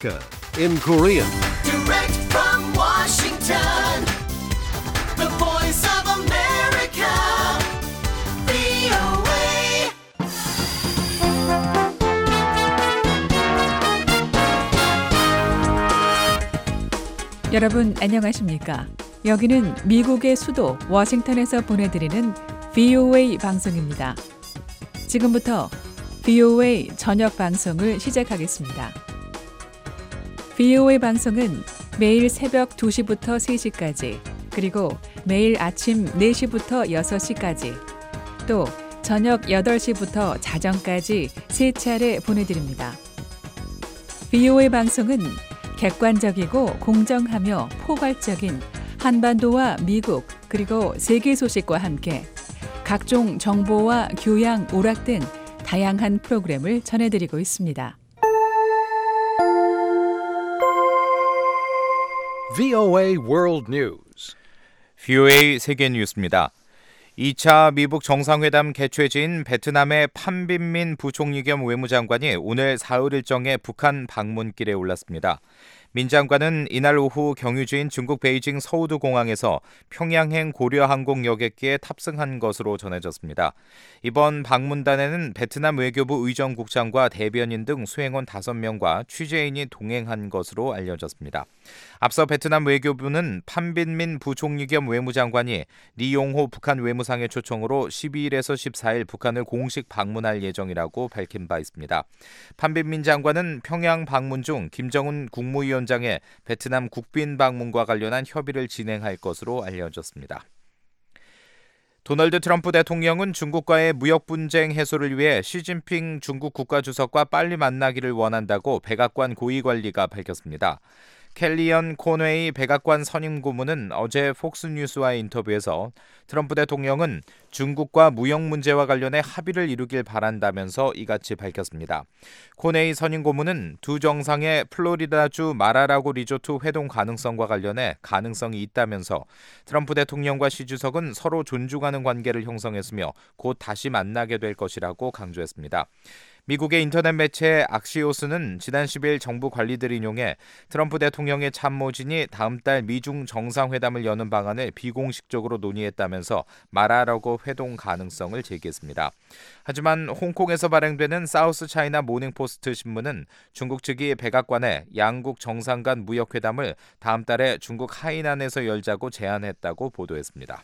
in Korean. Direct from Washington, the voice of America, VOA. 여러분 안녕하십니까? 여기는 미국의 수도 워싱턴에서 보내드리는 VOA 방송입니다. 지금부터 VOA 저녁 방송을 시작하겠습니다. VOA 방송은 매일 새벽 2시부터 3시까지, 그리고 매일 아침 4시부터 6시까지, 또 저녁 8시부터 자정까지 3차례 보내드립니다. VOA 방송은 객관적이고 공정하며 포괄적인 한반도와 미국 그리고 세계 소식과 함께 각종 정보와 교양, 오락 등 다양한 프로그램을 전해드리고 있습니다. VOA World News. VOA 세계 뉴스입니다. 2차 미북 정상회담 개최지인 베트남의 판빈민 부총리 겸 외무장관이 오늘 사흘 일정의 북한 방문길에 올랐습니다. 민 장관은 이날 오후 경유지인 중국 베이징 서우두 공항에서 평양행 고려항공 여객기에 탑승한 것으로 전해졌습니다. 이번 방문단에는 베트남 외교부 의정국장과 대변인 등 수행원 5명과 취재인이 동행한 것으로 알려졌습니다. 앞서 베트남 외교부는 판빈민 부총리 겸 외무장관이 리용호 북한 외무상의 초청으로 12일에서 14일 북한을 공식 방문할 예정이라고 밝힌 바 있습니다. 판빈민 장관은 평양 방문 중 김정은 국무위원장의 베트남 국빈 방문과 관련한 협의를 진행할 것으로 알려졌습니다. 도널드 트럼프 대통령은 중국과의 무역 분쟁 해소를 위해 시진핑 중국 국가주석과 빨리 만나기를 원한다고 백악관 고위관리가 밝혔습니다. 켈리언 코네이 백악관 선임 고문은 어제 폭스뉴스와의 인터뷰에서 트럼프 대통령은 중국과 무역 문제와 관련해 합의를 이루길 바란다면서 이같이 밝혔습니다. 코네이 선임 고문은 두 정상의 플로리다주 마라라고 리조트 회동 가능성과 관련해 가능성이 있다면서 트럼프 대통령과 시 주석은 서로 존중하는 관계를 형성했으며 곧 다시 만나게 될 것이라고 강조했습니다. 미국의 인터넷 매체 악시오스는 지난 10일 정부 관리들을 인용해 트럼프 대통령의 참모진이 다음 달 미중 정상회담을 여는 방안을 비공식적으로 논의했다면서 마라라고 회동 가능성을 제기했습니다. 하지만 홍콩에서 발행되는 사우스 차이나 모닝포스트 신문은 중국 측이 백악관에 양국 정상 간 무역회담을 다음 달에 중국 하이난에서 열자고 제안했다고 보도했습니다.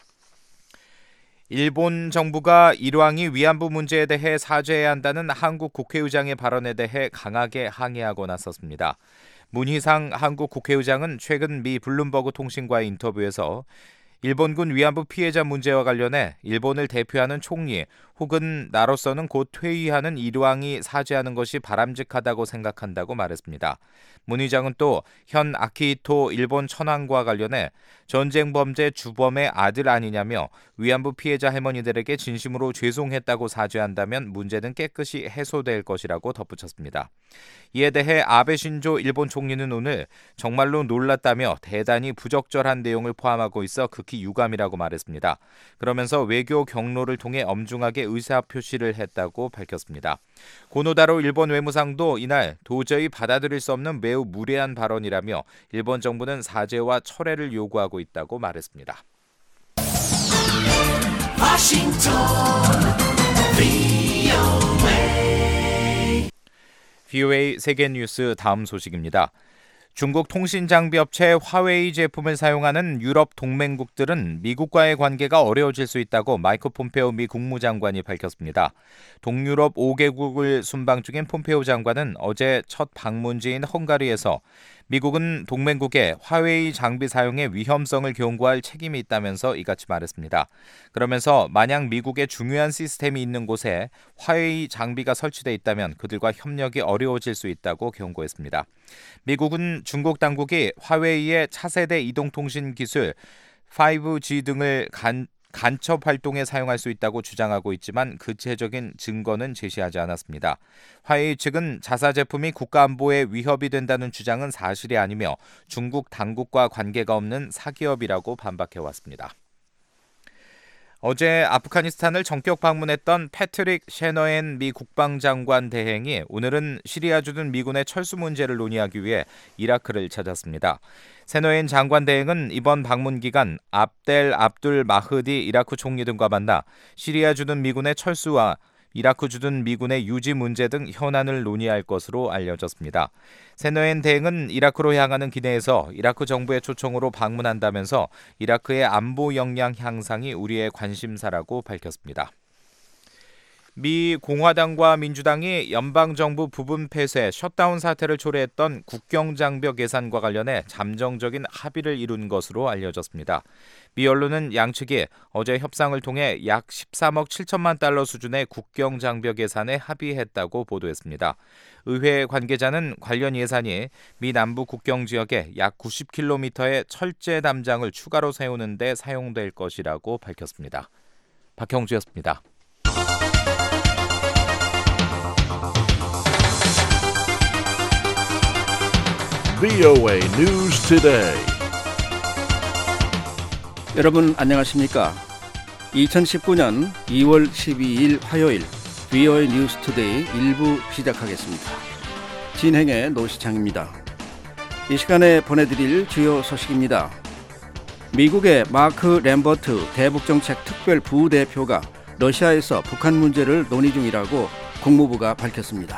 일본 정부가 일왕이 위안부 문제에 대해 사죄해야 한다는 한국 국회의장의 발언에 대해 강하게 항의하고 나섰습니다. 문희상 한국 국회의장은 최근 미 블룸버그 통신과의 인터뷰에서 일본군 위안부 피해자 문제와 관련해 일본을 대표하는 총리 혹은 나로서는 곧 퇴위하는 일왕이 사죄하는 것이 바람직하다고 생각한다고 말했습니다. 문 의장은 또 현 아키히토 일본 천황과 관련해 전쟁 범죄 주범의 아들 아니냐며 위안부 피해자 할머니들에게 진심으로 죄송했다고 사죄한다면 문제는 깨끗이 해소될 것이라고 덧붙였습니다. 이에 대해 아베 신조 일본 총리는 오늘 정말로 놀랐다며 대단히 부적절한 내용을 포함하고 있어 극히 유감이라고 말했습니다. 그러면서 외교 경로를 통해 엄중하게 의사표시를 했다고 밝혔습니다. 고노다로 일본 외무상도 이날 도저히 받아들일 수 없는 매우 무례한 발언이라며 일본 정부는 사죄와 철회를 요구하고 있다고 말했습니다. VOA 세계 뉴스 다음 소식입니다. 중국 통신장비업체 화웨이 제품을 사용하는 유럽 동맹국들은 미국과의 관계가 어려워질 수 있다고 마이크 폼페오 미 국무장관이 밝혔습니다. 동유럽 5개국을 순방 중인 폼페오 장관은 어제 첫 방문지인 헝가리에서 미국은 동맹국의 화웨이 장비 사용의 위험성을 경고할 책임이 있다면서 이같이 말했습니다. 그러면서 만약 미국의 중요한 시스템이 있는 곳에 화웨이 장비가 설치돼 있다면 그들과 협력이 어려워질 수 있다고 경고했습니다. 미국은 중국 당국이 화웨이의 차세대 이동통신 기술 5G 등을 간첩 활동에 사용할 수 있다고 주장하고 있지만 구체적인 증거는 제시하지 않았습니다. 화웨이 측은 자사 제품이 국가안보에 위협이 된다는 주장은 사실이 아니며 중국 당국과 관계가 없는 사기업이라고 반박해왔습니다. 어제 아프가니스탄을 전격 방문했던 패트릭 셰너엔 미 국방장관 대행이 오늘은 시리아 주둔 미군의 철수 문제를 논의하기 위해 이라크를 찾았습니다. 셰너엔 장관 대행은 이번 방문 기간 압델 압둘 마흐디 이라크 총리 등과 만나 시리아 주둔 미군의 철수와 이라크 주둔 미군의 유지 문제 등 현안을 논의할 것으로 알려졌습니다. 셰너엔 대행은 이라크로 향하는 기내에서 이라크 정부의 초청으로 방문한다면서 이라크의 안보 역량 향상이 우리의 관심사라고 밝혔습니다. 미 공화당과 민주당이 연방정부 부분 폐쇄 셧다운 사태를 초래했던 국경장벽 예산과 관련해 잠정적인 합의를 이룬 것으로 알려졌습니다. 미 언론은 양측이 어제 협상을 통해 약 13억 7천만 달러 수준의 국경장벽 예산에 합의했다고 보도했습니다. 의회 관계자는 관련 예산이 미 남부 국경 지역에 약 90km의 철제 담장을 추가로 세우는 데 사용될 것이라고 밝혔습니다. 박형주였습니다. VOA News Today. 여러분 안녕하십니까? 2019년 2월 12일 화요일 VOA 뉴스 투데이 1부 시작하겠습니다. 진행의 노시창입니다. 이 시간에 보내드릴 주요 소식입니다. 미국의 마크 램버트 대북정책 특별 부대표가 러시아에서 북한 문제를 논의 중이라고 국무부가 밝혔습니다.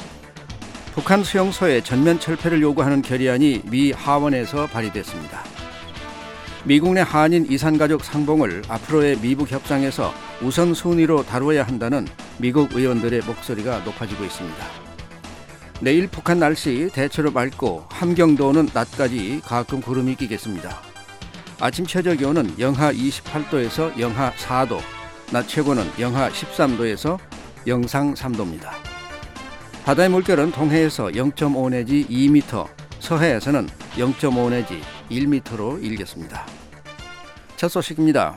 북한 수용소의 전면 철폐를 요구하는 결의안이 미 하원에서 발의됐습니다. 미국 내 한인 이산가족 상봉을 앞으로의 미북 협상에서 우선순위로 다뤄야 한다는 미국 의원들의 목소리가 높아지고 있습니다. 내일 북한 날씨 대체로 맑고 함경도는 낮까지 가끔 구름이 끼겠습니다. 아침 최저 기온은 영하 28도에서 영하 4도, 낮 최고는 영하 13도에서 영상 3도입니다. 바다의 물결은 동해에서 0.5 내지 2m, 서해에서는 0.5 내지 1m로 일겠습니다. 첫 소식입니다.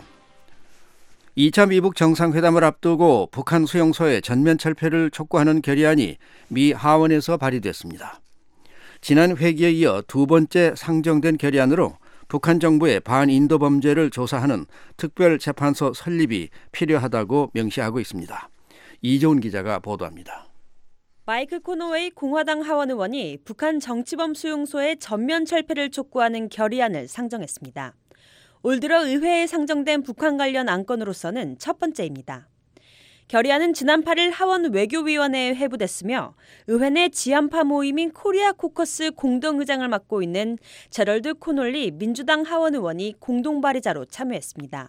2차 미북 정상회담을 앞두고 북한 수용소의 전면 철폐를 촉구하는 결의안이 미 하원에서 발의됐습니다. 지난 회기에 이어 두 번째 상정된 결의안으로 북한 정부의 반인도 범죄를 조사하는 특별재판소 설립이 필요하다고 명시하고 있습니다. 이종훈 기자가 보도합니다. 마이크 코노웨이 공화당 하원 의원이 북한 정치범 수용소의 전면 철폐를 촉구하는 결의안을 상정했습니다. 올 들어 의회에 상정된 북한 관련 안건으로서는 첫 번째입니다. 결의안은 지난 8일 하원 외교위원회에 회부됐으며 의회 내 지한파 모임인 코리아 코커스 공동의장을 맡고 있는 제럴드 코놀리 민주당 하원 의원이 공동 발의자로 참여했습니다.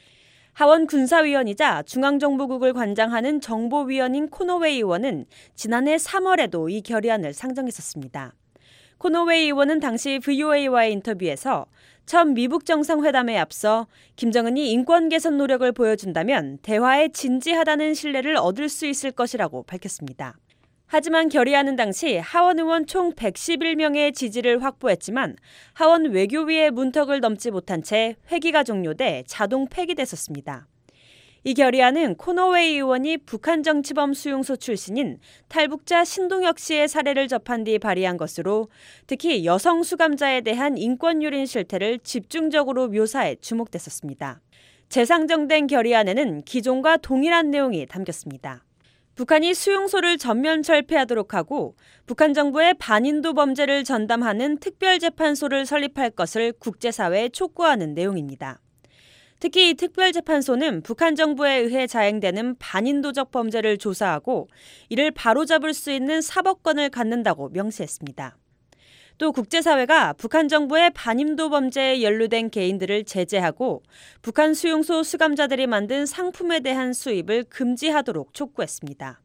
하원 군사위원이자 중앙정보국을 관장하는 정보위원인 코노웨이 의원은 지난해 3월에도 이 결의안을 상정했었습니다. 코노웨이 의원은 당시 VOA와의 인터뷰에서 첫 미북 정상회담에 앞서 김정은이 인권 개선 노력을 보여준다면 대화에 진지하다는 신뢰를 얻을 수 있을 것이라고 밝혔습니다. 하지만 결의안은 당시 하원 의원 총 111명의 지지를 확보했지만 하원 외교위의 문턱을 넘지 못한 채 회기가 종료돼 자동 폐기됐었습니다. 이 결의안은 코노웨이 의원이 북한 정치범 수용소 출신인 탈북자 신동혁 씨의 사례를 접한 뒤 발의한 것으로 특히 여성 수감자에 대한 인권 유린 실태를 집중적으로 묘사해 주목됐었습니다. 재상정된 결의안에는 기존과 동일한 내용이 담겼습니다. 북한이 수용소를 전면 철폐하도록 하고 북한 정부의 반인도 범죄를 전담하는 특별재판소를 설립할 것을 국제사회에 촉구하는 내용입니다. 특히 이 특별재판소는 북한 정부에 의해 자행되는 반인도적 범죄를 조사하고 이를 바로잡을 수 있는 사법권을 갖는다고 명시했습니다. 또 국제사회가 북한 정부의 반인도 범죄에 연루된 개인들을 제재하고 북한 수용소 수감자들이 만든 상품에 대한 수입을 금지하도록 촉구했습니다.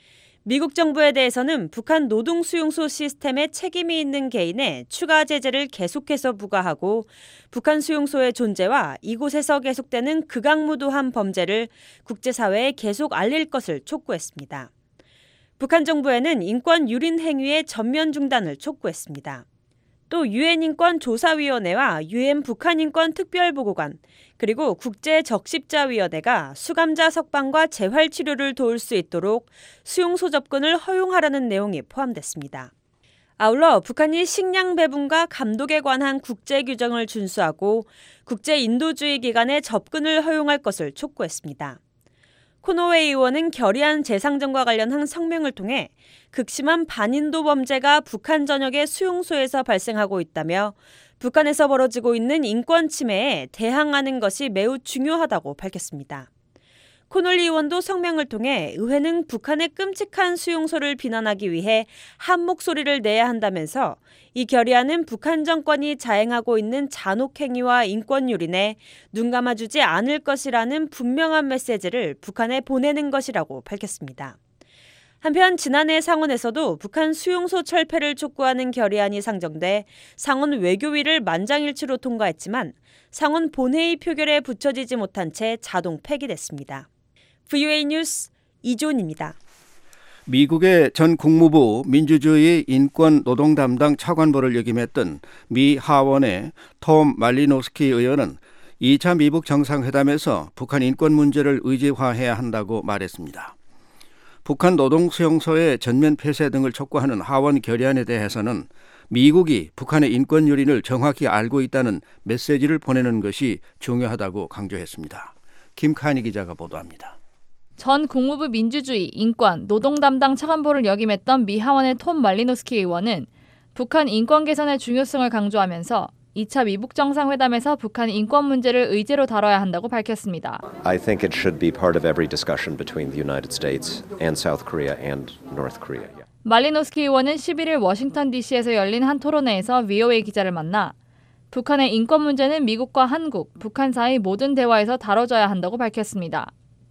미국 정부에 대해서는 북한 노동수용소 시스템에 책임이 있는 개인에 추가 제재를 계속해서 부과하고 북한 수용소의 존재와 이곳에서 계속되는 극악무도한 범죄를 국제사회에 계속 알릴 것을 촉구했습니다. 북한 정부에는 인권 유린 행위의 전면 중단을 촉구했습니다. 또 유엔 인권조사위원회와 유엔 북한인권 특별보고관 그리고 국제적십자위원회가 수감자 석방과 재활치료를 도울 수 있도록 수용소 접근을 허용하라는 내용이 포함됐습니다. 아울러 북한이 식량 배분과 감독에 관한 국제 규정을 준수하고 국제 인도주의 기관에 접근을 허용할 것을 촉구했습니다. 코노웨이 의원은 결의안 재상정과 관련한 성명을 통해 극심한 반인도 범죄가 북한 전역의 수용소에서 발생하고 있다며 북한에서 벌어지고 있는 인권 침해에 대항하는 것이 매우 중요하다고 밝혔습니다. 코놀리 의원도 성명을 통해 의회는 북한의 끔찍한 수용소를 비난하기 위해 한 목소리를 내야 한다면서 이 결의안은 북한 정권이 자행하고 있는 잔혹 행위와 인권 유린에 눈 감아주지 않을 것이라는 분명한 메시지를 북한에 보내는 것이라고 밝혔습니다. 한편 지난해 상원에서도 북한 수용소 철폐를 촉구하는 결의안이 상정돼 상원 외교위를 만장일치로 통과했지만 상원 본회의 표결에 붙여지지 못한 채 자동 폐기됐습니다. VOA 뉴스 이존입니다. 미국의 전 국무부 민주주의 인권 노동 담당 차관보를 역임했던 미 하원의 톰 말리노스키 의원은 2차 미북 정상회담에서 북한 인권 문제를 의제화해야 한다고 말했습니다. 북한 노동 수용소의 전면 폐쇄 등을 촉구하는 하원 결의안에 대해서는 미국이 북한의 인권 유린을 정확히 알고 있다는 메시지를 보내는 것이 중요하다고 강조했습니다. 김칸희 기자가 보도합니다. 전 국무부 민주주의, 인권, 노동 담당 차관보를 역임했던 미 하원의 톰 말리노스키 의원은 북한 인권 개선의 중요성을 강조하면서 2차 미북 정상회담에서 북한 인권 문제를 의제로 다뤄야 한다고 밝혔습니다. I think it should be part of every discussion between the United States and South Korea and North Korea. 말리노스키 의원은 11일 워싱턴 DC에서 열린 한 토론회에서 VOA 기자를 만나 북한의 인권 문제는 미국과 한국, 북한 사이 모든 대화에서 다뤄져야 한다고 밝혔습니다.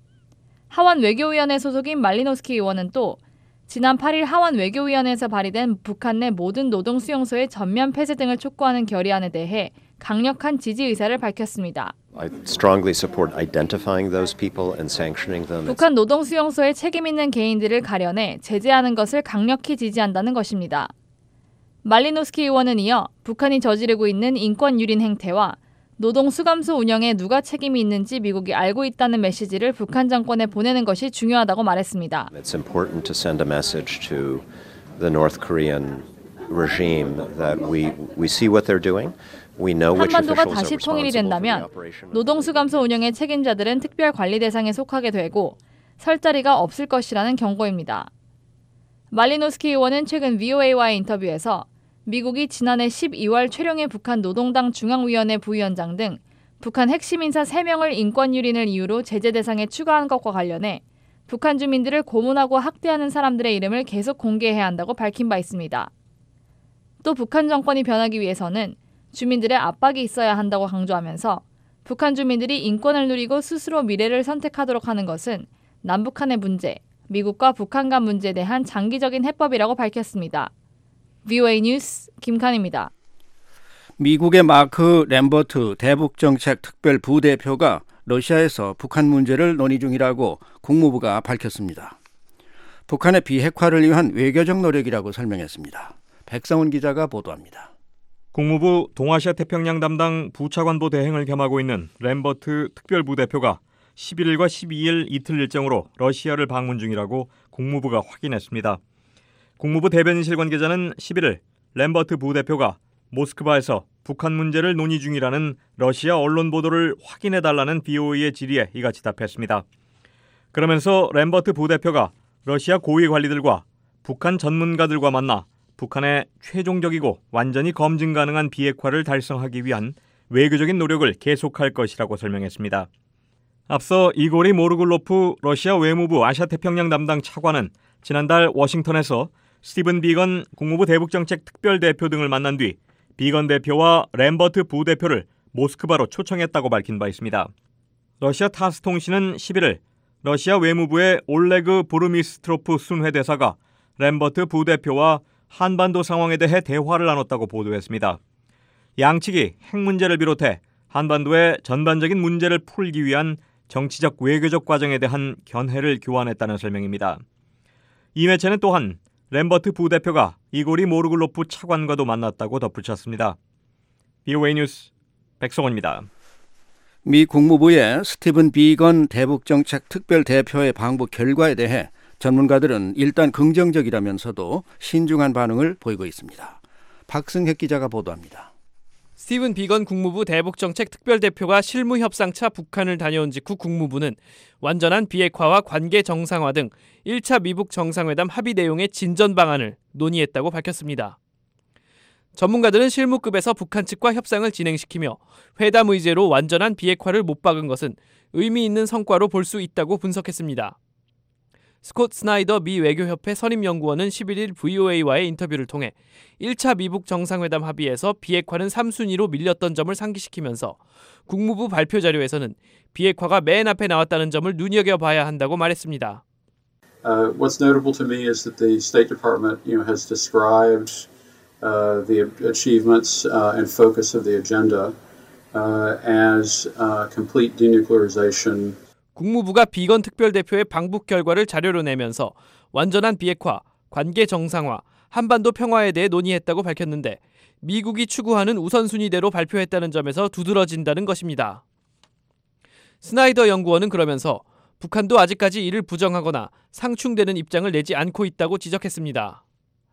하원 외교위원회 소속인 말리노스키 의원은 또 지난 8일 하원 외교위원회에서 발의된 북한 내 모든 노동 수용소의 전면 폐쇄 등을 촉구하는 결의안에 대해 강력한 지지 의사를 밝혔습니다. I strongly support identifying those people and sanctioning them. 북한 노동 수용소에 책임 있는 개인들을 가려내 제재하는 것을 강력히 지지한다는 것입니다. 말리노스키 의원은 이어 북한이 저지르고 있는 인권 유린 행태와 노동 수감소 운영에 누가 책임이 있는지 미국이 알고 있다는 메시지를 북한 정권에 보내는 것이 중요하다고 말했습니다. It's important to send a message to the North Korean regime that we see what they're doing. We know which 한반도가 officials 다시 are 통일이 responsible for the 된다면 operation. 노동 수감소 운영의 책임자들은 특별 관리 대상에 속하게 되고 설 자리가 없을 것이라는 경고입니다. 말리노스키 의원은 최근 VOA와의 인터뷰에서 미국이 지난해 12월 최룡해 북한 노동당 중앙위원회 부위원장 등 북한 핵심 인사 3명을 인권 유린을 이유로 제재 대상에 추가한 것과 관련해 북한 주민들을 고문하고 학대하는 사람들의 이름을 계속 공개해야 한다고 밝힌 바 있습니다. 또 북한 정권이 변하기 위해서는 주민들의 압박이 있어야 한다고 강조하면서 북한 주민들이 인권을 누리고 스스로 미래를 선택하도록 하는 것은 남북한의 문제, 미국과 북한 간 문제에 대한 장기적인 해법이라고 밝혔습니다. VOA 뉴스 김칸입니다. 미국의 마크 램버트 대북정책 특별 부대표가 러시아에서 북한 문제를 논의 중이라고 국무부가 밝혔습니다. 북한의 비핵화를 위한 외교적 노력이라고 설명했습니다. 백성훈 기자가 보도합니다. 국무부 동아시아 태평양 담당 부차관보 대행을 겸하고 있는 램버트 특별부대표가 11일과 12일 이틀 일정으로 러시아를 방문 중이라고 국무부가 확인했습니다. 국무부 대변인실 관계자는 11일 램버트 부대표가 모스크바에서 북한 문제를 논의 중이라는 러시아 언론 보도를 확인해달라는 BOA의 질의에 이같이 답했습니다. 그러면서 램버트 부대표가 러시아 고위 관리들과 북한 전문가들과 만나 북한의 최종적이고 완전히 검증 가능한 비핵화를 달성하기 위한 외교적인 노력을 계속할 것이라고 설명했습니다. 앞서 이고리 모르굴로프 러시아 외무부 아시아태평양 담당 차관은 지난달 워싱턴에서 스티븐 비건 국무부 대북정책 특별대표 등을 만난 뒤 비건 대표와 램버트 부대표를 모스크바로 초청했다고 밝힌 바 있습니다. 러시아 타스 통신은 11일 러시아 외무부의 올레그 부르미스트로프 순회대사가 램버트 부대표와 한반도 상황에 대해 대화를 나눴다고 보도했습니다. 양측이 핵 문제를 비롯해 한반도의 전반적인 문제를 풀기 위한 정치적 외교적 과정에 대한 견해를 교환했다는 설명입니다. 이 매체는 또한 램버트 부대표가 이고리 모르글로프 차관과도 만났다고 덧붙였습니다. VOA 뉴스 백성원입니다. 미 국무부의 스티븐 비건 대북정책 특별대표의 방북 결과에 대해 전문가들은 일단 긍정적이라면서도 신중한 반응을 보이고 있습니다. 박승혁 기자가 보도합니다. 스티븐 비건 국무부 대북정책 특별대표가 실무협상차 북한을 다녀온 직후 국무부는 완전한 비핵화와 관계 정상화 등 1차 미북 정상회담 합의 내용의 진전 방안을 논의했다고 밝혔습니다. 전문가들은 실무급에서 북한 측과 협상을 진행시키며 회담 의제로 완전한 비핵화를 못 박은 것은 의미 있는 성과로 볼 수 있다고 분석했습니다. 스콧 스나이더 미 외교협회 선임연구원은 11일 VOA와의 인터뷰를 통해 1차 미북 정상회담 합의에서 비핵화는 3순위로 밀렸던 점을 상기시키면서 국무부 발표 자료에서는 비핵화가 맨 앞에 나왔다는 점을 눈여겨봐야 한다고 말했습니다. What's notable to me is that the State Department, has described the achievements and focus of the agenda as complete denuclearization. 국무부가 비건 특별대표의 방북 결과를 자료로 내면서 완전한 비핵화, 관계 정상화, 한반도 평화에 대해 논의했다고 밝혔는데 미국이 추구하는 우선순위대로 발표했다는 점에서 두드러진다는 것입니다. 스나이더 연구원은 그러면서 북한도 아직까지 이를 부정하거나 상충되는 입장을 내지 않고 있다고 지적했습니다.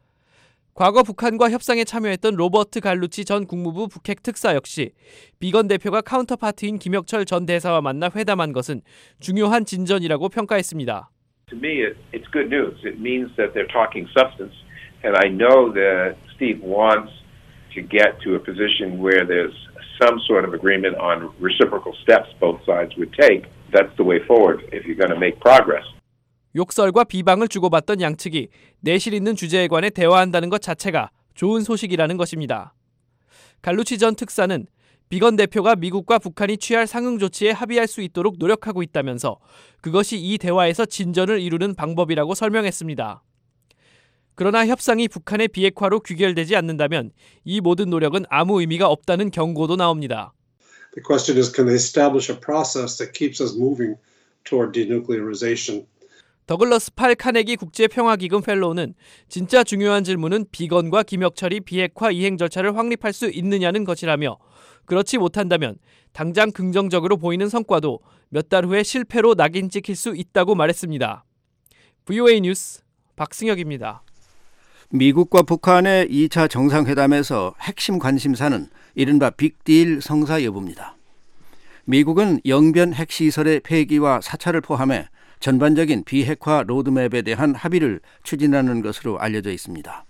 과거 북한과 협상에 참여했던 로버트 갈루치 전 국무부 북핵 특사 역시 비건 대표가 카운터파트인 김혁철 전 대사와 만나 회담한 것은 중요한 진전이라고 평가했습니다. To me, it's good news. It means that they're talking substance, and I know that Steve wants to get to a position where there's some sort of agreement on reciprocal steps both sides would take. That's the way forward if you're going to make progress. 욕설과 비방을 주고받던 양측이 내실 있는 주제에 관해 대화한다는 것 자체가 좋은 소식이라는 것입니다. 갈루치 전 특사는 비건 대표가 미국과 북한이 취할 상응 조치에 합의할 수 있도록 노력하고 있다면서 그것이 이 대화에서 진전을 이루는 방법이라고 설명했습니다. 그러나 협상이 북한의 비핵화로 귀결되지 않는다면 이 모든 노력은 아무 의미가 없다는 경고도 나옵니다. The question is, can they establish a process that keeps us moving toward denuclearization? 더글러스 팔 카네기 국제평화기금 펠로우는 진짜 중요한 질문은 비건과 김혁철이 비핵화 이행 절차를 확립할 수 있느냐는 것이라며 그렇지 못한다면 당장 긍정적으로 보이는 성과도 몇 달 후에 실패로 낙인 찍힐 수 있다고 말했습니다. VOA 뉴스 박승혁입니다. 미국과 북한의 2차 정상회담에서 핵심 관심사는 이른바 빅딜 성사 여부입니다. 미국은 영변 핵시설의 폐기와 사찰을 포함해 전반적인 비핵화 로드맵에 대한 합의를 추진하는 것으로 알려져 있습니다.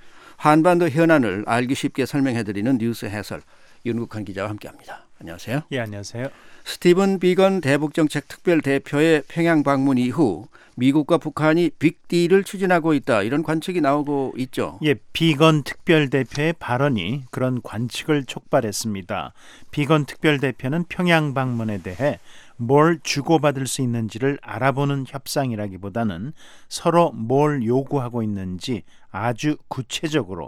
한반도 현안을 알기 쉽게 설명해드리는 뉴스 해설 윤국한 기자와 함께합니다. 안녕하세요. 예, 안녕하세요. 스티븐 비건 대북정책 특별대표의 평양 방문 이후 미국과 북한이 빅딜을 추진하고 있다, 이런 관측이 나오고 있죠. 예, 비건 특별대표의 발언이 그런 관측을 촉발했습니다. 비건 특별대표는 평양 방문에 대해 뭘 주고받을 수 있는지를 알아보는 협상이라기보다는 서로 뭘 요구하고 있는지 아주 구체적으로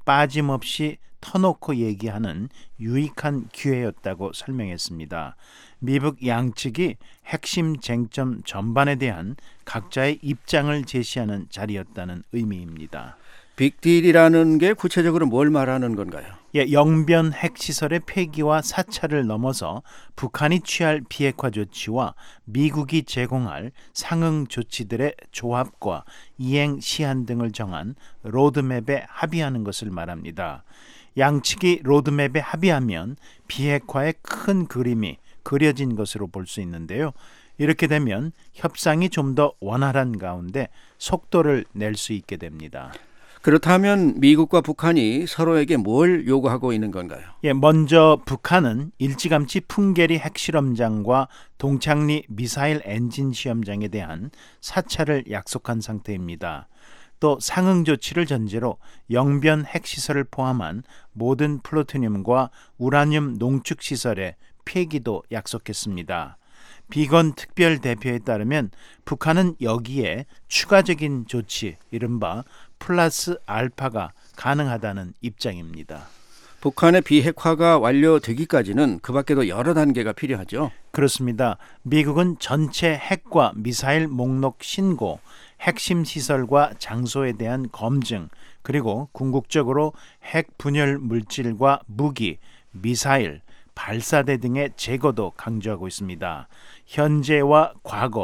빠짐없이 터놓고 얘기하는 유익한 기회였다고 설명했습니다. 미북 양측이 핵심 쟁점 전반에 대한 각자의 입장을 제시하는 자리였다는 의미입니다. 빅딜이라는 게 구체적으로 뭘 말하는 건가요? 예, 영변 핵시설의 폐기와 사찰을 넘어서 북한이 취할 비핵화 조치와 미국이 제공할 상응 조치들의 조합과 이행 시한 등을 정한 로드맵에 합의하는 것을 말합니다. 양측이 로드맵에 합의하면 비핵화의 큰 그림이 그려진 것으로 볼 수 있는데요. 이렇게 되면 협상이 좀 더 원활한 가운데 속도를 낼 수 있게 됩니다. 그렇다면 미국과 북한이 서로에게 뭘 요구하고 있는 건가요? 예, 먼저 북한은 일찌감치 풍계리 핵실험장과 동창리 미사일 엔진 시험장에 대한 사찰을 약속한 상태입니다. 또 상응 조치를 전제로 영변 핵시설을 포함한 모든 플루토늄과 우라늄 농축시설의 폐기도 약속했습니다. 비건 특별대표에 따르면 북한은 여기에 추가적인 조치, 이른바 플러스 알파가 가능하다는 입장입니다. 북한의 비핵화가 완료되기까지는 그 밖에도 여러 단계가 필요하죠. 그렇습니다. 미국은 전체 핵과 미사일 목록 신고, 핵심 시설과 장소에 대한 검증, 그리고 궁극적으로 핵 분열 물질과 무기, 미사일, 발사대 등의 제거도 강조하고 있습니다. 현재와 과거,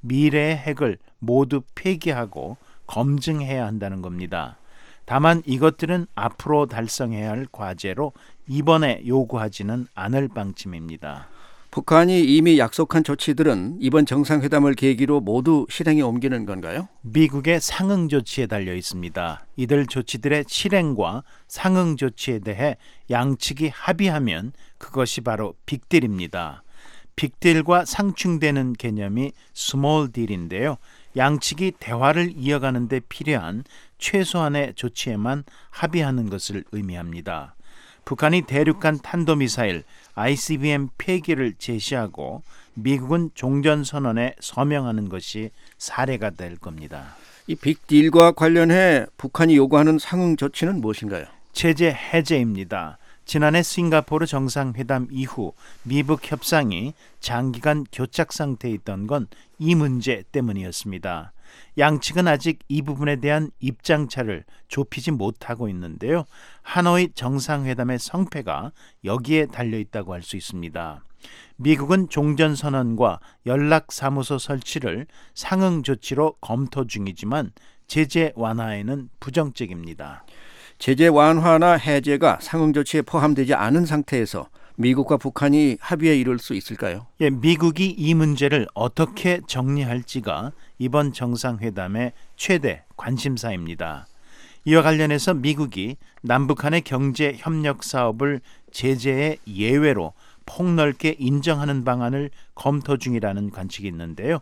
미래의 핵을 모두 폐기하고 검증해야 한다는 겁니다. 다만 이것들은 앞으로 달성해야 할 과제로 이번에 요구하지는 않을 방침입니다. 북한이 이미 약속한 조치들은 이번 정상회담을 계기로 모두 실행에 옮기는 건가요? 미국의 상응 조치에 달려 있습니다. 이들 조치들의 실행과 상응 조치에 대해 양측이 합의하면 그것이 바로 빅딜입니다. 빅딜과 상충되는 개념이 스몰 딜인데요. 양측이 대화를 이어가는 데 필요한 최소한의 조치에만 합의하는 것을 의미합니다. 북한이 대륙간 탄도미사일 ICBM 폐기를 제시하고 미국은 종전선언에 서명하는 것이 사례가 될 겁니다. 이 빅딜과 관련해 북한이 요구하는 상응 조치는 무엇인가요? 제재 해제입니다. 지난해 싱가포르 정상회담 이후 미북 협상이 장기간 교착 상태에 있던 건 이 문제 때문이었습니다. 양측은 아직 이 부분에 대한 입장차를 좁히지 못하고 있는데요. 하노이 정상회담의 성패가 여기에 달려있다고 할 수 있습니다. 미국은 종전선언과 연락사무소 설치를 상응 조치로 검토 중이지만 제재 완화에는 부정적입니다. 제재 완화나 해제가 상응 조치에 포함되지 않은 상태에서 미국과 북한이 합의에 이를 수 있을까요? 예, 미국이 이 문제를 어떻게 정리할지가 이번 정상회담의 최대 관심사입니다. 이와 관련해서 미국이 남북한의 경제 협력 사업을 제재의 예외로 폭넓게 인정하는 방안을 검토 중이라는 관측이 있는데요.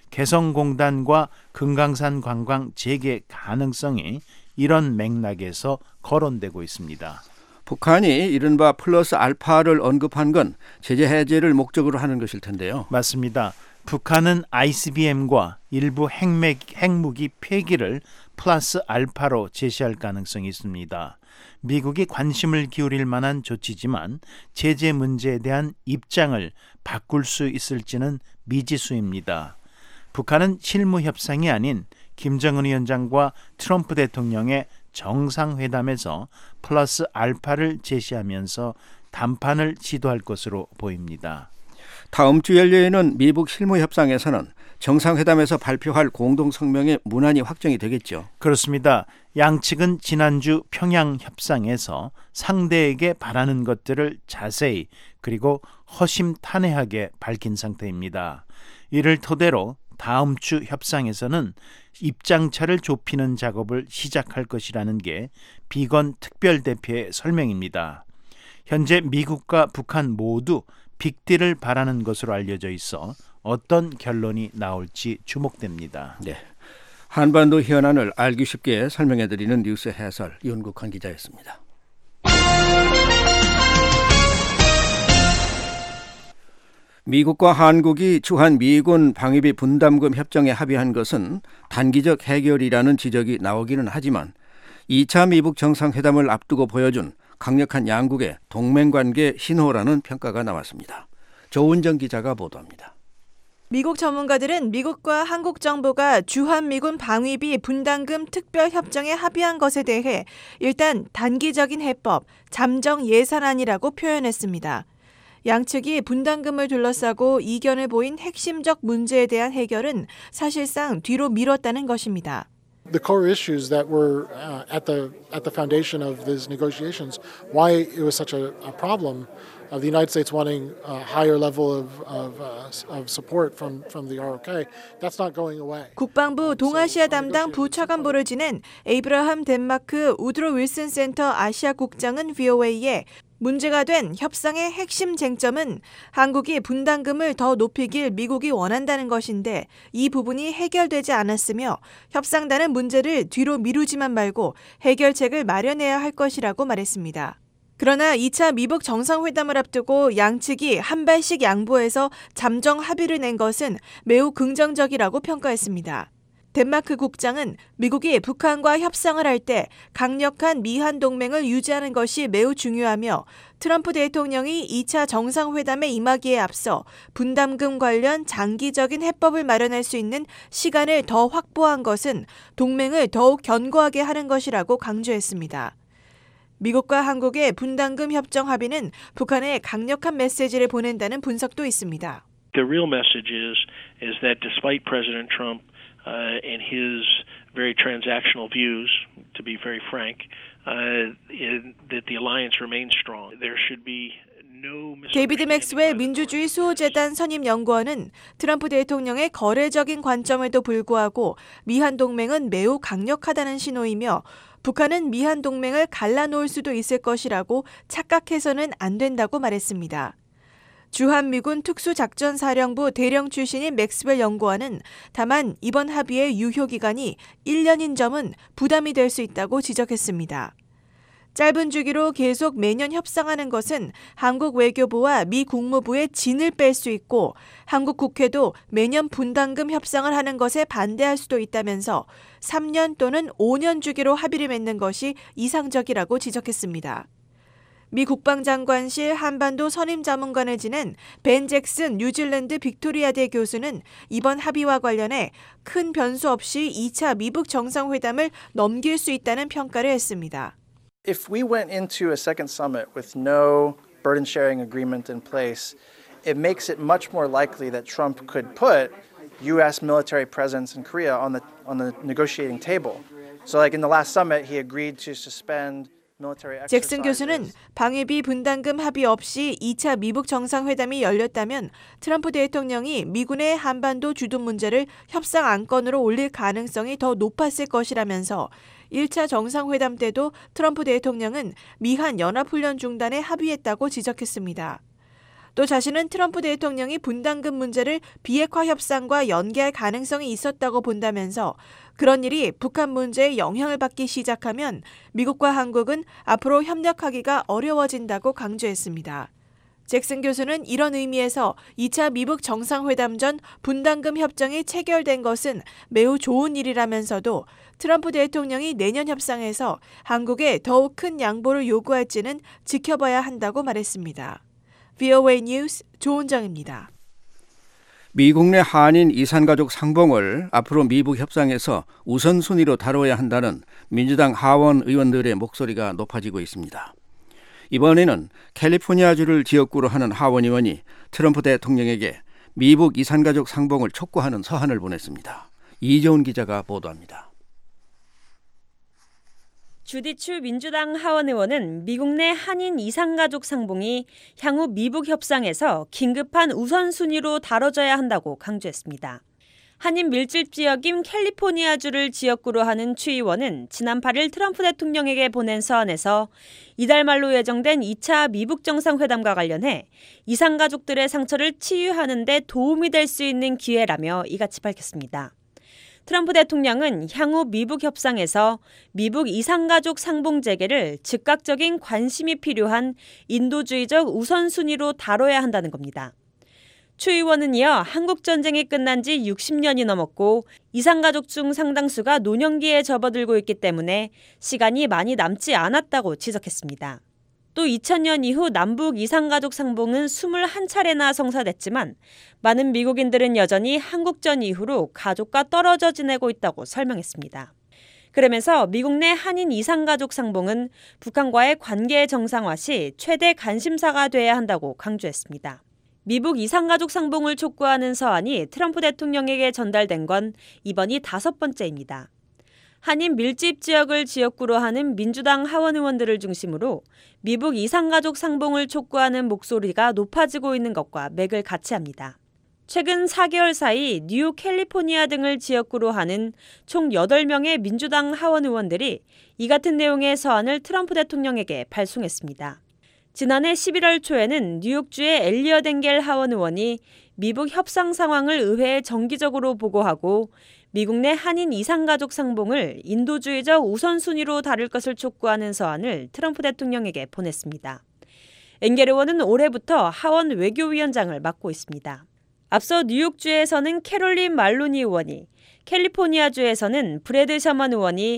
개성공단과 금강산 관광 재개 가능성이 이런 맥락에서 거론되고 있습니다. 북한이 이른바 플러스 알파를 언급한 건 제재 해제를 목적으로 하는 것일 텐데요. 맞습니다. 북한은 ICBM과 일부 핵무기 폐기를 플러스 알파로 제시할 가능성이 있습니다. 미국이 관심을 기울일 만한 조치지만 제재 문제에 대한 입장을 바꿀 수 있을지는 미지수입니다. 북한은 실무 협상이 아닌 김정은 위원장과 트럼프 대통령의 정상회담에서 플러스 알파를 제시하면서 담판을 시도할 것으로 보입니다. 다음 주 열려있는 미북 실무협상에서는 정상회담에서 발표할 공동성명의 문안이 확정이 되겠죠. 그렇습니다. 양측은 지난주 평양 협상에서 상대에게 바라는 것들을 자세히 그리고 허심탄회하게 밝힌 상태입니다. 이를 토대로 다음 주 협상에서는 입장차를 좁히는 작업을 시작할 것이라는 게 비건 특별대표의 설명입니다. 현재 미국과 북한 모두 빅딜을 바라는 것으로 알려져 있어 어떤 결론이 나올지 주목됩니다. 네, 한반도 현안을 알기 쉽게 설명해드리는 뉴스 해설 윤국환 기자였습니다. 미국과 한국이 주한 미군 방위비 분담금 협정에 합의한 것은 단기적 해결이라는 지적이 나오기는 하지만 2차 미북 정상회담을 앞두고 보여준 강력한 양국의 동맹관계 신호라는 평가가 나왔습니다. 조은정 기자가 보도합니다. 미국 전문가들은 미국과 한국 정부가 주한미군 방위비 분담금 특별협정에 합의한 것에 대해 일단 단기적인 해법, 잠정 예산안이라고 표현했습니다. 양측이 분담금을 둘러싸고 이견을 보인 핵심적 문제에 대한 해결은 사실상 뒤로 미뤘다는 것입니다. The core issues that were at the foundation of these negotiations, why it was such a problem of the United States wanting a higher level of support from the ROK, that's not going away. 국방부 동아시아 담당 부차관보를 지낸 에이브라함 덴마크 우드로 윌슨 센터 아시아 국장은 VOA에 문제가 된 협상의 핵심 쟁점은 한국이 분담금을 더 높이길 미국이 원한다는 것인데 이 부분이 해결되지 않았으며 협상단은 문제를 뒤로 미루지만 말고 해결책을 마련해야 할 것이라고 말했습니다. 그러나 2차 미북 정상회담을 앞두고 양측이 한 발씩 양보해서 잠정 합의를 낸 것은 매우 긍정적이라고 평가했습니다. 덴마크 국장은 미국이 북한과 협상을 할 때 강력한 미한 동맹을 유지하는 것이 매우 중요하며 트럼프 대통령이 2차 정상회담에 임하기에 앞서 분담금 관련 장기적인 해법을 마련할 수 있는 시간을 더 확보한 것은 동맹을 더욱 견고하게 하는 것이라고 강조했습니다. 미국과 한국의 분담금 협정 합의는 북한에 강력한 메시지를 보낸다는 분석도 있습니다. The real message is that despite President Trump and his very transactional views, to be very frank, that the alliance remains strong. There should be 데이비드 맥스웰 민주주의 수호재단 선임 연구원은 트럼프 대통령의 거래적인 관점에도 불구하고 미한 동맹은 매우 강력하다는 신호이며 북한은 미한 동맹을 갈라놓을 수도 있을 것이라고 착각해서는 안 된다고 말했습니다. 주한미군 특수작전사령부 대령 출신인 맥스웰 연구원은 다만 이번 합의의 유효기간이 1년인 점은 부담이 될 수 있다고 지적했습니다. 짧은 주기로 계속 매년 협상하는 것은 한국 외교부와 미 국무부의 진을 뺄 수 있고 한국 국회도 매년 분담금 협상을 하는 것에 반대할 수도 있다면서 3년 또는 5년 주기로 합의를 맺는 것이 이상적이라고 지적했습니다. 미 국방장관실 한반도 선임자문관을 지낸 벤 잭슨 뉴질랜드 빅토리아대 교수는 이번 합의와 관련해 큰 변수 없이 2차 미북 정상회담을 넘길 수 있다는 평가를 했습니다. If we went into a second summit with no burden sharing agreement in place, it makes it much more likely that Trump could put U.S. military presence in Korea on the negotiating table. So like in the last summit, he agreed to suspend 잭슨 교수는 방위비 분담금 합의 없이 2차 미북 정상회담이 열렸다면 트럼프 대통령이 미군의 한반도 주둔 문제를 협상 안건으로 올릴 가능성이 더 높았을 것이라면서 1차 정상회담 때도 트럼프 대통령은 미한 연합훈련 중단에 합의했다고 지적했습니다. 또 자신은 트럼프 대통령이 분담금 문제를 비핵화 협상과 연계할 가능성이 있었다고 본다면서 그런 일이 북한 문제에 영향을 받기 시작하면 미국과 한국은 앞으로 협력하기가 어려워진다고 강조했습니다. 잭슨 교수는 이런 의미에서 2차 미북 정상회담 전 분담금 협정이 체결된 것은 매우 좋은 일이라면서도 트럼프 대통령이 내년 협상에서 한국에 더욱 큰 양보를 요구할지는 지켜봐야 한다고 말했습니다. VOA 뉴스 조은정입니다. 미국 내 한인 이산가족 상봉을 앞으로 미북 협상에서 우선순위로 다뤄야 한다는 민주당 하원 의원들의 목소리가 높아지고 있습니다. 이번에는 캘리포니아주를 지역구로 하는 하원 의원이 트럼프 대통령에게 미북 이산가족 상봉을 촉구하는 서한을 보냈습니다. 이재훈 기자가 보도합니다. 주디 추 민주당 하원 의원은 미국 내 한인 이산가족 상봉이 향후 미북 협상에서 긴급한 우선순위로 다뤄져야 한다고 강조했습니다. 한인 밀집 지역인 캘리포니아주를 지역구로 하는 추 의원은 지난 8일 트럼프 대통령에게 보낸 서한에서 이달 말로 예정된 2차 미북 정상회담과 관련해 이산가족들의 상처를 치유하는 데 도움이 될 수 있는 기회라며 이같이 밝혔습니다. 트럼프 대통령은 향후 미북 협상에서 미북 이산가족 상봉 재개를 즉각적인 관심이 필요한 인도주의적 우선순위로 다뤄야 한다는 겁니다. 추 의원은 이어 한국 전쟁이 끝난 지 60년이 넘었고 이산가족 중 상당수가 노년기에 접어들고 있기 때문에 시간이 많이 남지 않았다고 지적했습니다. 또 2000년 이후 남북 이산가족 상봉은 21차례나 성사됐지만 많은 미국인들은 여전히 한국전 이후로 가족과 떨어져 지내고 있다고 설명했습니다. 그러면서 미국 내 한인 이산가족 상봉은 북한과의 관계 정상화 시 최대 관심사가 돼야 한다고 강조했습니다. 미북 이산가족 상봉을 촉구하는 서한이 트럼프 대통령에게 전달된 건 이번이 5번째입니다. 한인 밀집 지역을 지역구로 하는 민주당 하원 의원들을 중심으로 미북 이산가족 상봉을 촉구하는 목소리가 높아지고 있는 것과 맥을 같이 합니다. 최근 4개월 사이 뉴욕, 캘리포니아 등을 지역구로 하는 총 8명의 민주당 하원 의원들이 이 같은 내용의 서한을 트럼프 대통령에게 발송했습니다. 지난해 11월 초에는 뉴욕주의 엘리엇 엥겔 하원 의원이 미북 협상 상황을 의회에 정기적으로 보고하고 미국 내 한인 이산가족 상봉을 인도주의적 우선순위로 다룰 것을 촉구하는 서한을 트럼프 대통령에게 보냈습니다. 엥겔 의원은 올해부터 하원 외교위원장을 맡고 있습니다. 앞서 뉴욕주에서는 캐롤린 말로니 의원이, 캘리포니아주에서는 브래드 셔먼 의원이,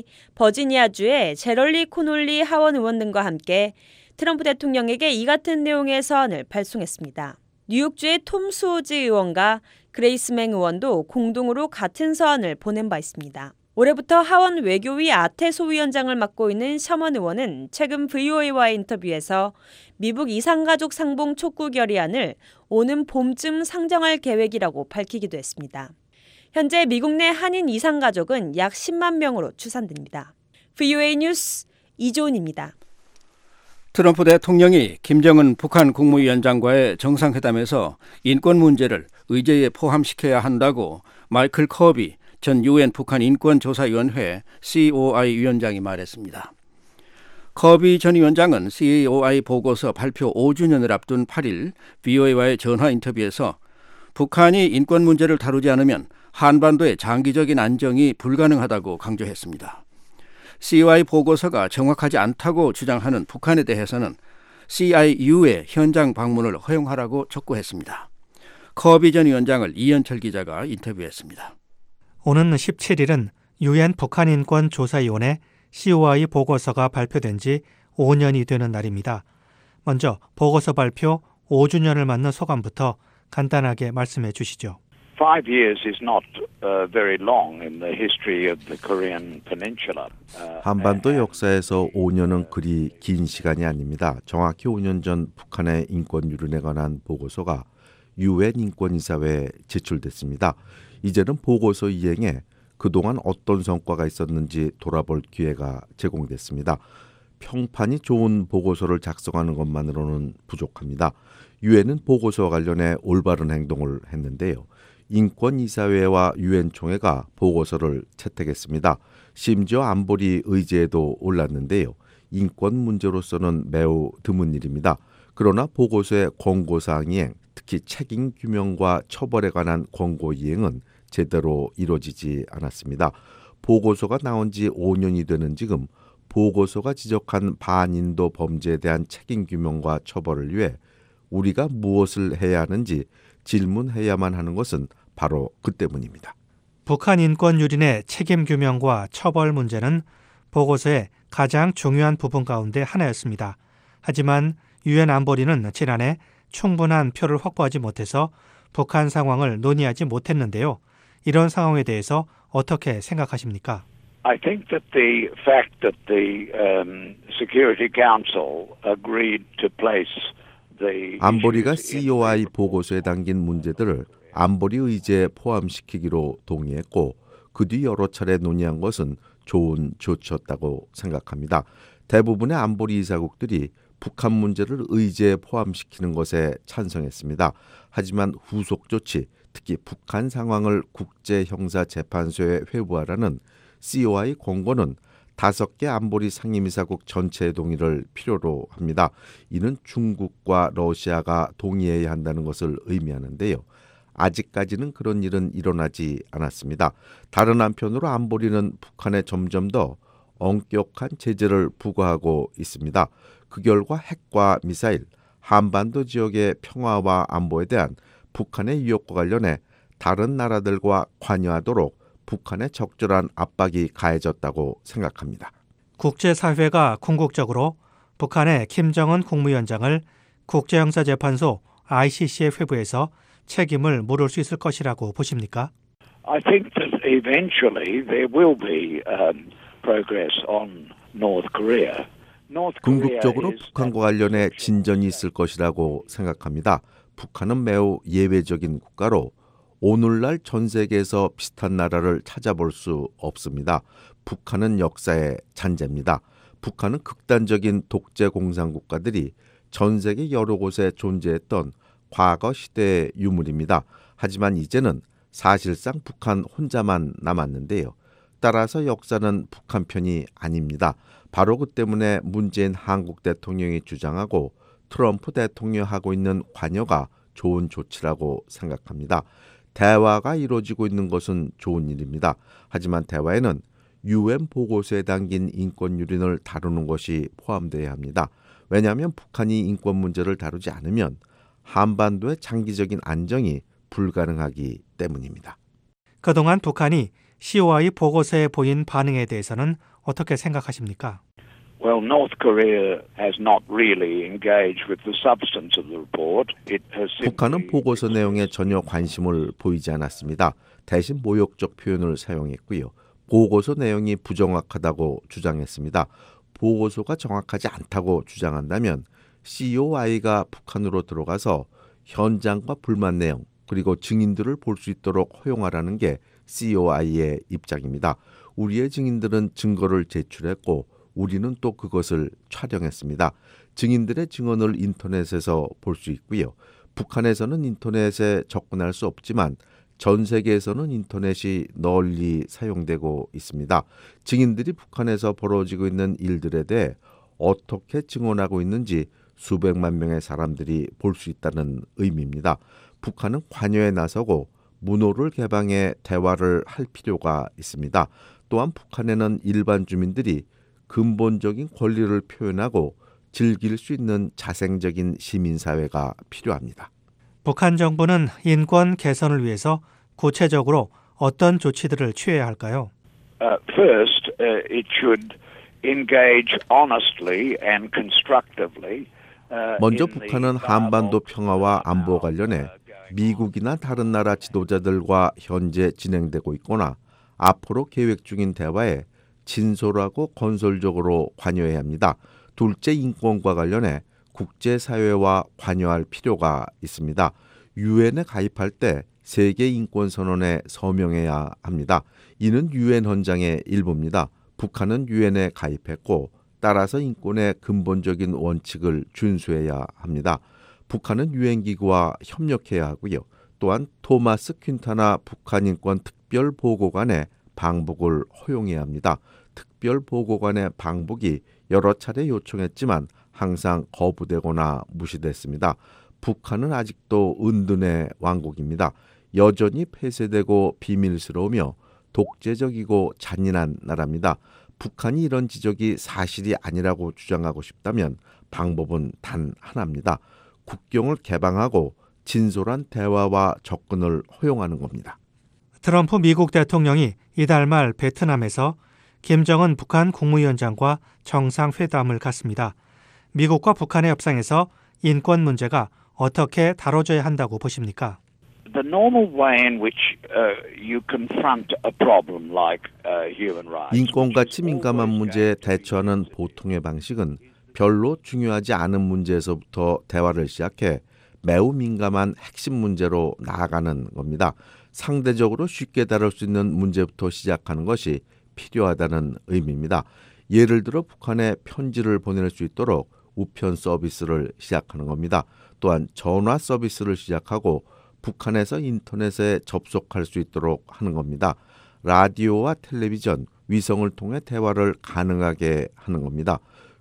버지니아주의 제럴리 코놀리 하원 의원 등과 함께 트럼프 대통령에게 이 같은 내용의 서한을 발송했습니다. 뉴욕주의 톰 수오지 의원과 그레이스 맹 의원도 공동으로 같은 서한을 보낸 바 있습니다. 올해부터 하원 외교위 아태 소위원장을 맡고 있는 셔먼 의원은 최근 VOA와의 인터뷰에서 미국 이산가족 상봉 촉구 결의안을 오는 봄쯤 상정할 계획이라고 밝히기도 했습니다. 현재 미국 내 한인 이산가족은 약 10만 명으로 추산됩니다. VOA 뉴스 이조은입니다. 트럼프 대통령이 김정은 북한 국무위원장과의 정상회담에서 인권 문제를 의제에 포함시켜야 한다고 마이클 커비 전 UN 북한 인권조사위원회 COI 위원장이 말했습니다. 커비 전 위원장은 COI 보고서 발표 5주년을 앞둔 8일 VOA와의 전화 인터뷰에서 북한이 인권 문제를 다루지 않으면 한반도의 장기적인 안정이 불가능하다고 강조했습니다. COI 보고서가 정확하지 않다고 주장하는 북한에 대해서는 CIU의 현장 방문을 허용하라고 촉구했습니다. 커비 전 위원장을 이현철 기자가 인터뷰했습니다. 오는 17일은 UN 북한인권조사위원회 COI 보고서가 발표된 지 5년이 되는 날입니다. 먼저 보고서 발표 5주년을 맞는 소감부터 간단하게 말씀해 주시죠. 5 years is not very long in the history of the Korean Peninsula. 한반도 역사에서 5년은 그리 긴 시간이 아닙니다. 정확히 5년 전 북한의 인권 유린에 관한 보고서가 UN 인권이사회에 제출됐습니다. 이제는 보고서 이행에 그동안 어떤 성과가 있었는지 돌아볼 기회가 제공됐습니다. 평판이 좋은 보고서를 작성하는 것만으로는 부족합니다. 유엔은 보고서와 관련해 올바른 행동을 했는데요. 인권이사회와 유엔 총회가 보고서를 채택했습니다. 심지어 안보리 의제에도 올랐는데요. 인권 문제로서는 매우 드문 일입니다. 그러나 보고서의 권고사항 이행, 특히 책임 규명과 처벌에 관한 권고 이행은 제대로 이루어지지 않았습니다. 보고서가 나온 지 5년이 되는 지금 보고서가 지적한 반인도 범죄에 대한 책임 규명과 처벌을 위해 우리가 무엇을 해야 하는지 질문해야만 하는 것은 바로 그 때문입니다. 북한 인권 유린의 책임 규명과 처벌 문제는 보고서의 가장 중요한 부분 가운데 하나였습니다. 하지만 유엔 안보리는 지난해 충분한 표를 확보하지 못해서 북한 상황을 논의하지 못했는데요. 이런 상황에 대해서 어떻게 생각하십니까? I think that the fact that the Security Council agreed to place the 안보리가 COI 보고서에 담긴 문제들을 안보리 의제에 포함시키기로 동의했고 그 뒤 여러 차례 논의한 것은 좋은 조치였다고 생각합니다. 대부분의 안보리 이사국들이 북한 문제를 의제에 포함시키는 것에 찬성했습니다. 하지만 후속 조치, 특히 북한 상황을 국제형사재판소에 회부하라는 COI 권고는 5개 안보리 상임이사국 전체의 동의를 필요로 합니다. 이는 중국과 러시아가 동의해야 한다는 것을 의미하는데요. 아직까지는 그런 일은 일어나지 않았습니다. 다른 한편으로 안보리는 북한에 점점 더 엄격한 제재를 부과하고 있습니다. 그 결과 핵과 미사일, 한반도 지역의 평화와 안보에 대한 북한의 위협과 관련해 다른 나라들과 관여하도록 북한의 적절한 압박이 가해졌다고 생각합니다. 국제사회가 궁극적으로 북한의 김정은 국무위원장을 국제형사재판소 ICC에 회부해서 책임을 물을 수 있을 것이라고 보십니까? I think that eventually there will be progress on North Korea. 궁극적으로 북한과 관련해 진전이 있을 것이라고 생각합니다. 북한은 매우 예외적인 국가로 오늘날 전 세계에서 비슷한 나라를 찾아볼 수 없습니다. 북한은 역사의 잔재입니다. 북한은 극단적인 독재 공산국가들이 전 세계 여러 곳에 존재했던 과거 시대의 유물입니다. 하지만 이제는 사실상 북한 혼자만 남았는데요. 따라서 역사는 북한 편이 아닙니다. 바로 그 때문에 문재인 한국 대통령이 주장하고 트럼프 대통령이 하고 있는 관여가 좋은 조치라고 생각합니다. 대화가 이루어지고 있는 것은 좋은 일입니다. 하지만 대화에는 UN 보고서에 담긴 인권 유린을 다루는 것이 포함되어야 합니다. 왜냐하면 북한이 인권 문제를 다루지 않으면 한반도의 장기적인 안정이 불가능하기 때문입니다. 그동안 북한이 COI 보고서에 보인 반응에 대해서는 어떻게 생각하십니까? Well, North Korea has not really engaged with the substance of the report. It has 북한은 보고서 내용에 전혀 관심을 보이지 않았습니다. 대신 모욕적 표현을 사용했고요. 보고서 내용이 부정확하다고 주장했습니다. 보고서가 정확하지 않다고 주장한다면 COI가 북한으로 들어가서 현장과 불만 내용 그리고 증인들을 볼 수 있도록 허용하라는 게 COI의 입장입니다. 우리의 증인들은 증거를 제출했고 우리는 또 그것을 촬영했습니다. 증인들의 증언을 인터넷에서 볼 수 있고요. 북한에서는 인터넷에 접근할 수 없지만 전 세계에서는 인터넷이 널리 사용되고 있습니다. 증인들이 북한에서 벌어지고 있는 일들에 대해 어떻게 증언하고 있는지 수백만 명의 사람들이 볼 수 있다는 의미입니다. 북한은 관여에 나서고 문호를 개방해 대화를 할 필요가 있습니다. 또한 북한에는 일반 주민들이 근본적인 권리를 표현하고 즐길 수 있는 자생적인 시민사회가 필요합니다. 북한 정부는 인권 개선을 위해서 구체적으로 어떤 조치들을 취해야 할까요? First, it should engage honestly and constructively. 먼저 북한은 한반도 평화와 안보 관련해 미국이나 다른 나라 지도자들과 현재 진행되고 있거나 앞으로 계획 중인 대화에 진솔하고 건설적으로 관여해야 합니다. 둘째, 인권과 관련해 국제사회와 관여할 필요가 있습니다. 유엔에 가입할 때 세계인권선언에 서명해야 합니다. 이는 유엔 헌장의 일부입니다. 북한은 유엔에 가입했고 따라서 인권의 근본적인 원칙을 준수해야 합니다. 북한은 유엔기구와 협력해야 하고요. 또한 토마스 퀸타나 북한인권 특별보고관의 방북을 허용해야 합니다. 특별보고관의 방북이 여러 차례 요청했지만 항상 거부되거나 무시됐습니다. 북한은 아직도 은둔의 왕국입니다. 여전히 폐쇄되고 비밀스러우며 독재적이고 잔인한 나라입니다. 북한이 이런 지적이 사실이 아니라고 주장하고 싶다면 방법은 단 하나입니다. 국경을 개방하고 진솔한 대화와 접근을 허용하는 겁니다. 트럼프 미국 대통령이 이달 말 베트남에서 김정은 북한 국무위원장과 정상회담을 갖습니다. 미국과 북한의 협상에서 인권 문제가 어떻게 다뤄져야 한다고 보십니까? The normal way in which you confront a problem like human rights. 인권같이 민감한 문제에 대처하는 보통의 방식은 별로 중요하지 않은 문제에서부터 대화를 시작해 매우 민감한 핵심 문제로 나아가는 겁니다. 상대적으로 쉽게 다룰 수 있는 문제부터 시작하는 것이 필요하다는 의미입니다. 예를 들어 북한에 편지를 보낼 수 있도록 우편 서비스를 시작하는 겁니다. 또한 전화 서비스를 시작하고 북한에서 인터넷에 접속할 수 있도록 하는 겁니다. 라디오와 텔레비전, 위성을 통해 대화를 가능하게 하는 겁니다.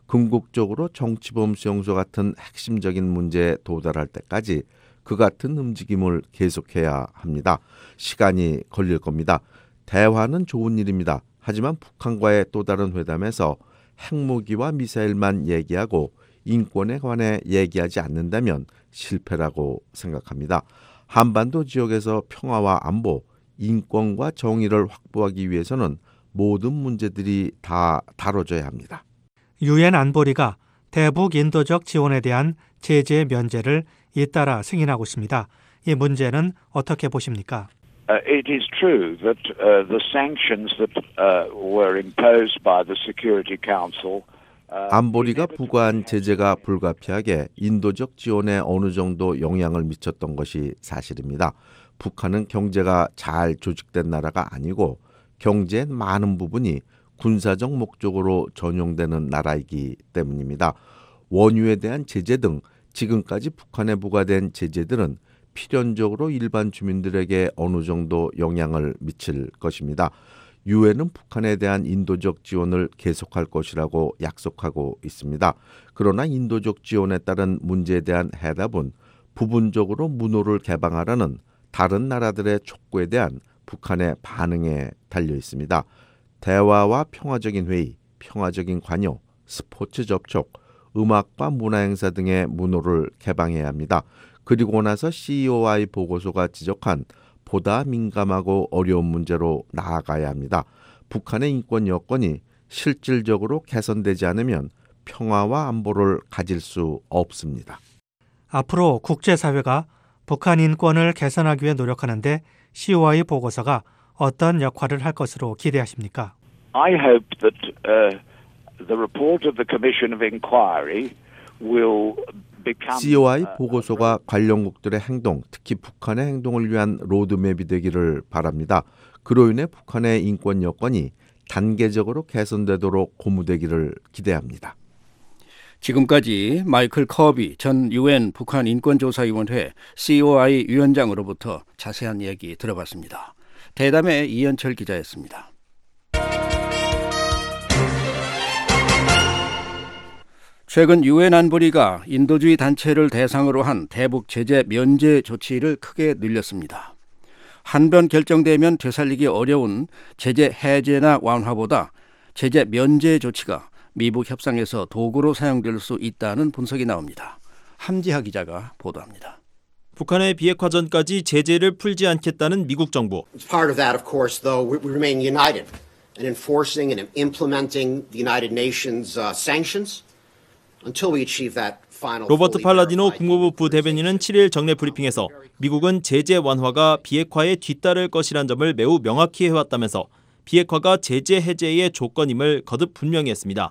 궁극적으로 정치범 수용소 같은 핵심적인 문제에 도달할 때까지 그 같은 움직임을 계속해야 합니다. 시간이 걸릴 겁니다. 대화는 좋은 일입니다. 하지만 북한과의 또 다른 회담에서 핵무기와 미사일만 얘기하고 인권에 관해 얘기하지 않는다면 실패라고 생각합니다. 한반도 지역에서 평화와 안보, 인권과 정의를 확보하기 위해서는 모든 문제들이 다 다뤄져야 합니다. 유엔 안보리가 대북 인도적 지원에 대한 제재 면제를 잇따라 승인하고 있습니다. 이 문제는 어떻게 보십니까? It is true that the sanctions that were imposed by the Security Council 안보리가 부과한 제재가 불가피하게 인도적 지원에 어느 정도 영향을 미쳤던 것이 사실입니다. 북한은 경제가 잘 조직된 나라가 아니고 경제의 많은 부분이 군사적 목적으로 전용되는 나라이기 때문입니다. 원유에 대한 제재 등 지금까지 북한에 부과된 제재들은 필연적으로 일반 주민들에게 어느 정도 영향을 미칠 것입니다. 유엔은 북한에 대한 인도적 지원을 계속할 것이라고 약속하고 있습니다. 그러나 인도적 지원에 따른 문제에 대한 해답은 부분적으로 문호를 개방하라는 다른 나라들의 촉구에 대한 북한의 반응에 달려 있습니다. 대화와 평화적인 회의, 평화적인 관여, 스포츠 접촉, 음악과 문화행사 등의 문호를 개방해야 합니다. 그리고 나서 COI 보고서가 지적한 보다 민감하고 어려운 문제로 나아가야 합니다. 북한의 인권 여건이 실질적으로 개선되지 않으면 평화와 안보를 가질 수 없습니다. 앞으로 국제사회가 북한 인권을 개선하기 위해 노력하는데 COI 보고서가 어떤 역할을 할 것으로 기대하십니까? I hope that the report of the Commission of Inquiry will become COI 보고서가 관련국들의 행동, 특히 북한의 행동을 위한 로드맵이 되기를 바랍니다. 그로 인해 북한의 인권 여건이 단계적으로 개선되도록 고무되기를 기대합니다. 지금까지 마이클 커비 전 UN 북한 인권조사위원회 COI 위원장으로부터 자세한 얘기 들어봤습니다. 대담의 이현철 기자였습니다. 최근 유엔 안보리가 인도주의 단체를 대상으로 한 대북 제재 면제 조치를 크게 늘렸습니다. 한 번 결정되면 되살리기 어려운 제재 해제나 완화보다 제재 면제 조치가 미북 협상에서 도구로 사용될 수 있다는 분석이 나옵니다. 함지하 기자가 보도합니다. 북한의 비핵화 전까지 제재를 풀지 않겠다는 미국 정부. As part of that, of course, though, we remain united in enforcing and implementing the United Nations sanctions until we achieve that final. 로버트 팔라디노 국무부 부대변인은 7일 정례 브리핑에서 미국은 제재 완화가 비핵화에 뒤따를 것이란 점을 매우 명확히 해왔다면서 비핵화가 제재 해제의 조건임을 거듭 분명히 했습니다.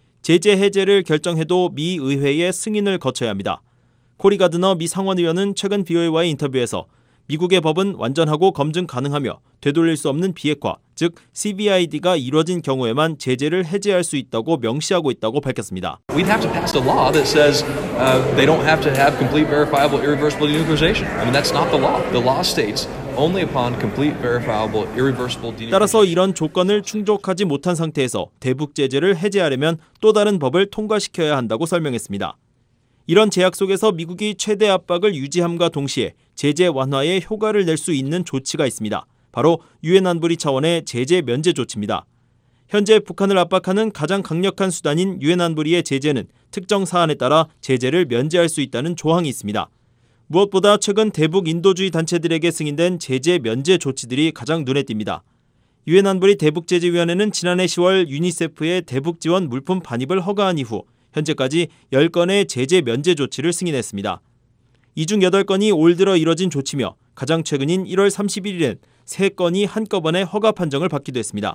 제재 해제를 결정해도 미 의회의 승인을 거쳐야 합니다. 코리 가드너 미 상원의원은 최근 VOA와의 인터뷰에서 미국의 법은 완전하고 검증 가능하며 되돌릴 수 없는 비핵화, 즉 CBID가 이루어진 경우에만 제재를 해제할 수 있다고 명시하고 있다고 밝혔습니다. We'd have to pass a law that says they don't have to have complete, verifiable, irreversible denuclearization. I mean, that's not the law. The law states only upon complete, verifiable, irreversible denuclearization. 따라서 이런 조건을 충족하지 못한 상태에서 대북 제재를 해제하려면 또 다른 법을 통과시켜야 한다고 설명했습니다. 이런 제약 속에서 미국이 최대 압박을 유지함과 동시에 제재 완화에 효과를 낼 수 있는 조치가 있습니다. 바로 유엔 안보리 차원의 제재 면제 조치입니다. 현재 북한을 압박하는 가장 강력한 수단인 유엔 안보리의 제재는 특정 사안에 따라 제재를 면제할 수 있다는 조항이 있습니다. 무엇보다 최근 대북 인도주의 단체들에게 승인된 제재 면제 조치들이 가장 눈에 띕니다. 유엔 안보리 대북제재위원회는 지난해 10월 유니세프의 대북 지원 물품 반입을 허가한 이후 현재까지 10건의 제재 면제 조치를 승인했습니다. 이 중 8건이 올 들어 이뤄진 조치며 가장 최근인 1월 31일엔 3건이 한꺼번에 허가 판정을 받기도 했습니다.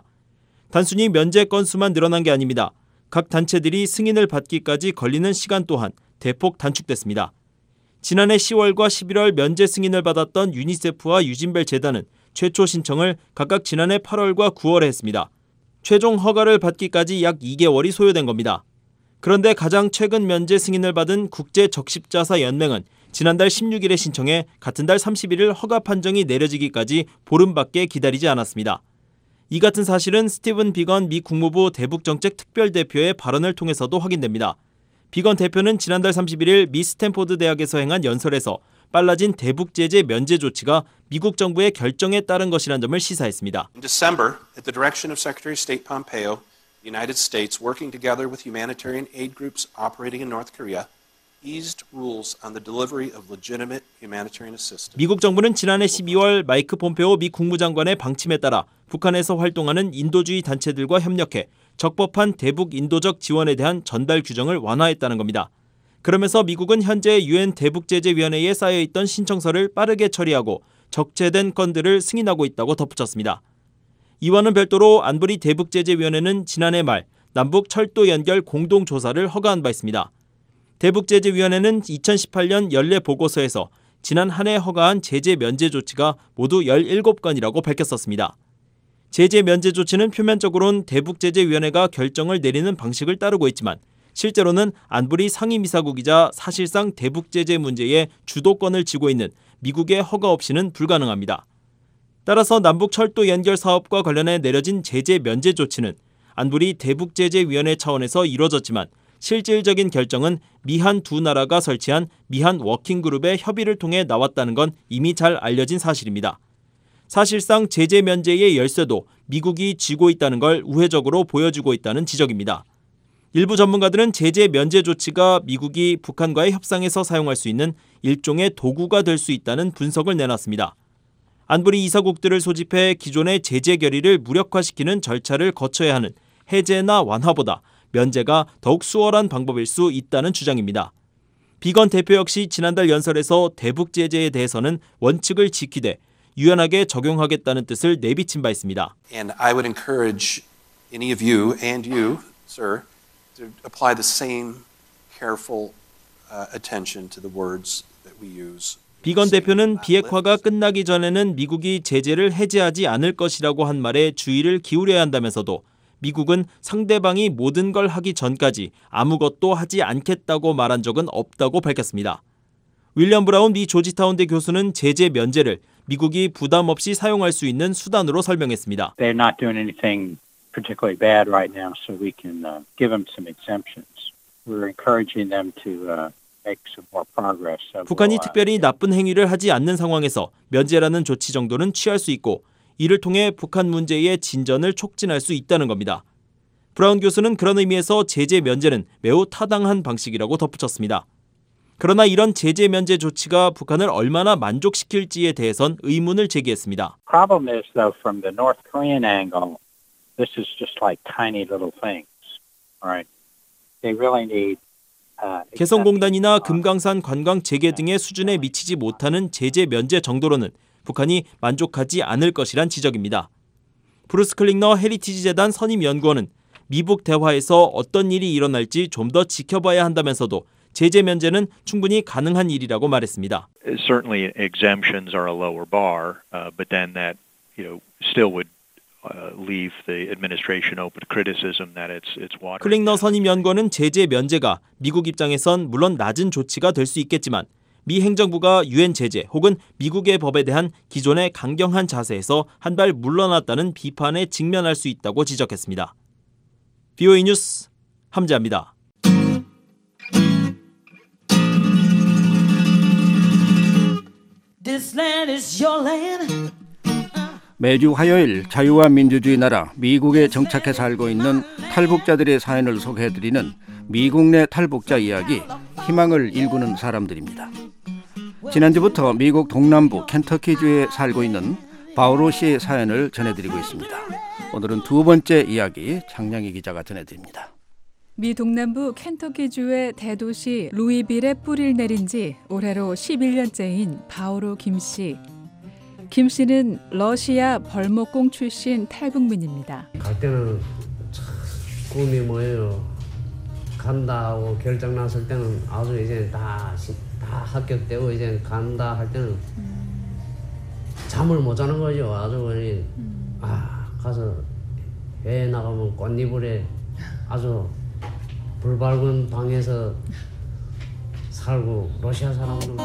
단순히 면제 건수만 늘어난 게 아닙니다. 각 단체들이 승인을 받기까지 걸리는 시간 또한 대폭 단축됐습니다. 지난해 10월과 11월 면제 승인을 받았던 유니세프와 유진벨 재단은 최초 신청을 각각 지난해 8월과 9월에 했습니다. 최종 허가를 받기까지 약 2개월이 소요된 겁니다. 그런데 가장 최근 면제 승인을 받은 국제적십자사 연맹은 지난달 16일에 신청해 같은 달 31일 허가 판정이 내려지기까지 보름밖에 기다리지 않았습니다. 이 같은 사실은 스티븐 비건 미 국무부 대북정책 특별대표의 발언을 통해서도 확인됩니다. 비건 대표는 지난달 31일 미 스탠포드 대학에서 행한 연설에서 빨라진 대북 제재 면제 조치가 미국 정부의 결정에 따른 것이라는 점을 시사했습니다. In December, at the direction of Secretary of State Pompeo, the United States, working together with humanitarian aid groups operating in North Korea, eased rules on the delivery of legitimate humanitarian assistance. 미국 정부는 지난해 12월 마이크 폼페오 미 국무장관의 방침에 따라 북한에서 활동하는 인도주의 단체들과 협력해 적법한 대북 인도적 지원에 대한 전달 규정을 완화했다는 겁니다. 그러면서 미국은 현재 유엔 대북제재위원회에 쌓여있던 신청서를 빠르게 처리하고 적재된 건들을 승인하고 있다고 덧붙였습니다. 이와는 별도로 안보리 대북제재위원회는 지난해 말 남북 철도 연결 공동조사를 허가한 바 있습니다. 대북제재위원회는 2018년 연례 보고서에서 지난 한 해 허가한 제재 면제 조치가 모두 17건이라고 밝혔었습니다. 제재 면제 조치는 표면적으로는 대북제재위원회가 결정을 내리는 방식을 따르고 있지만 실제로는 안보리 상임이사국이자 사실상 대북제재 문제에 주도권을 쥐고 있는 미국의 허가 없이는 불가능합니다. 따라서 남북 철도 연결 사업과 관련해 내려진 제재 면제 조치는 안보리 대북제재위원회 차원에서 이루어졌지만 실질적인 결정은 미한 두 나라가 설치한 미한 워킹그룹의 협의를 통해 나왔다는 건 이미 잘 알려진 사실입니다. 사실상 제재 면제의 열쇠도 미국이 쥐고 있다는 걸 우회적으로 보여주고 있다는 지적입니다. 일부 전문가들은 제재 면제 조치가 미국이 북한과의 협상에서 사용할 수 있는 일종의 도구가 될 수 있다는 분석을 내놨습니다. 안보리 이사국들을 소집해 기존의 제재 결의를 무력화시키는 절차를 거쳐야 하는 해제나 완화보다 면제가 더욱 수월한 방법일 수 있다는 주장입니다. 비건 대표 역시 지난달 연설에서 대북 제재에 대해서는 원칙을 지키되 유연하게 적용하겠다는 뜻을 내비친 바 있습니다. And I would encourage any of you and you, sir, to apply the same careful attention to the words that we use. 비건 대표는 비핵화가 끝나기 전에는 미국이 제재를 해제하지 않을 것이라고 한 말에 주의를 기울여야 한다면서도 미국은 상대방이 모든 걸 하기 전까지 아무것도 하지 않겠다고 말한 적은 없다고 밝혔습니다. 윌리엄 브라운 미 조지타운대 교수는 제재 면제를 미국이 부담 없이 사용할 수 있는 수단으로 설명했습니다. They're not doing anything particularly bad right now, so we can give them some exemptions. We're encouraging them to make some more progress. 북한이 특별히 나쁜 행위를 하지 않는 상황에서 면제라는 조치 정도는 취할 수 있고 이를 통해 북한 문제의 진전을 촉진할 수 있다는 겁니다. 브라운 교수는 그런 의미에서 제재 면제는 매우 타당한 방식이라고 덧붙였습니다. 그러나 이런 제재 면제 조치가 북한을 얼마나 만족시킬지에 대해선 의문을 제기했습니다. Problem is, though, from the North Korean angle, this is just like tiny little things. All right, they really need. 개성공단이나 금강산 관광 재개 등의 수준에 미치지 못하는 제재 면제 정도로는 북한이 만족하지 않을 것이란 지적입니다. 브루스 클링너 헤리티지 재단 선임 연구원은 미북 대화에서 어떤 일이 일어날지 좀 더 지켜봐야 한다면서도 제재 면제는 충분히 가능한 일이라고 말했습니다. Certainly exemptions are a lower bar, but then that, still would leave the administration open to criticism that it's water. 클링너 선임 연구원은 제재 면제가 미국 입장에선 물론 낮은 조치가 될 수 있겠지만 미 행정부가 유엔 제재 혹은 미국의 법에 대한 기존의 강경한 자세에서 한 발 물러났다는 비판에 직면할 수 있다고 지적했습니다. VOA 뉴스 함재합니다. 매주 화요일 자유와 민주주의 나라 미국에 정착해 살고 있는 탈북자들의 사연을 소개해드리는 미국 내 탈북자 이야기, 희망을 일구는 사람들입니다. 지난주부터 미국 동남부 켄터키주에 살고 있는 바오로 씨의 사연을 전해드리고 있습니다. 오늘은 두 번째 이야기 장량희 기자가 전해드립니다. 미 동남부 켄터키주의 대도시 루이빌에 뿌리를 내린 지 올해로 11년째인 바오로 김 씨. 김 씨는 러시아 벌목공 출신 탈북민입니다. 갈 때는 참 꿈이 뭐예요. 간다 하고 결정 났을 때는 아주 이제 다 합격되고 이제 간다 할 때는 잠을 못 자는 거죠. 아주 가서 해외 나가면 꽃잎을에 아주 불 밝은 방에서 살고 러시아 사람들도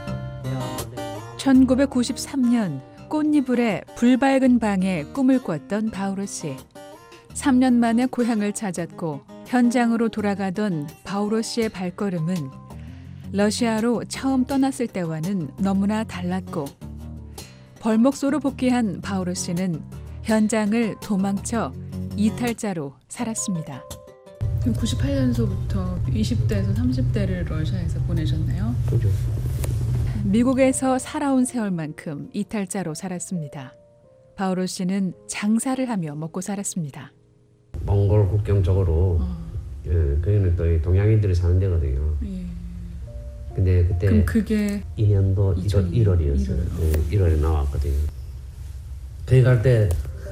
1993년 꽃잎을에 불밝은 방에 꿈을 꿨던 바오로 씨. 3년 만에 고향을 찾았고 현장으로 돌아가던 바오로 씨의 발걸음은 러시아로 처음 떠났을 때와는 너무나 달랐고 벌목소로 복귀한 바오로 씨는 현장을 도망쳐 이탈자로 살았습니다. 98년서부터 20대에서 30대를 러시아에서 보내셨나요? 그죠. 미국에서 살아온 세월만큼 이탈자로 살았습니다. 바오로 씨는 장사를 하며 먹고 살았습니다. 몽골 국경 쪽으로 거기는 또 동양인들이 사는 데거든요. 근데 그때 그럼 그게 2년도 1월이었어요. 1월에 나왔거든요. 거기 갈 때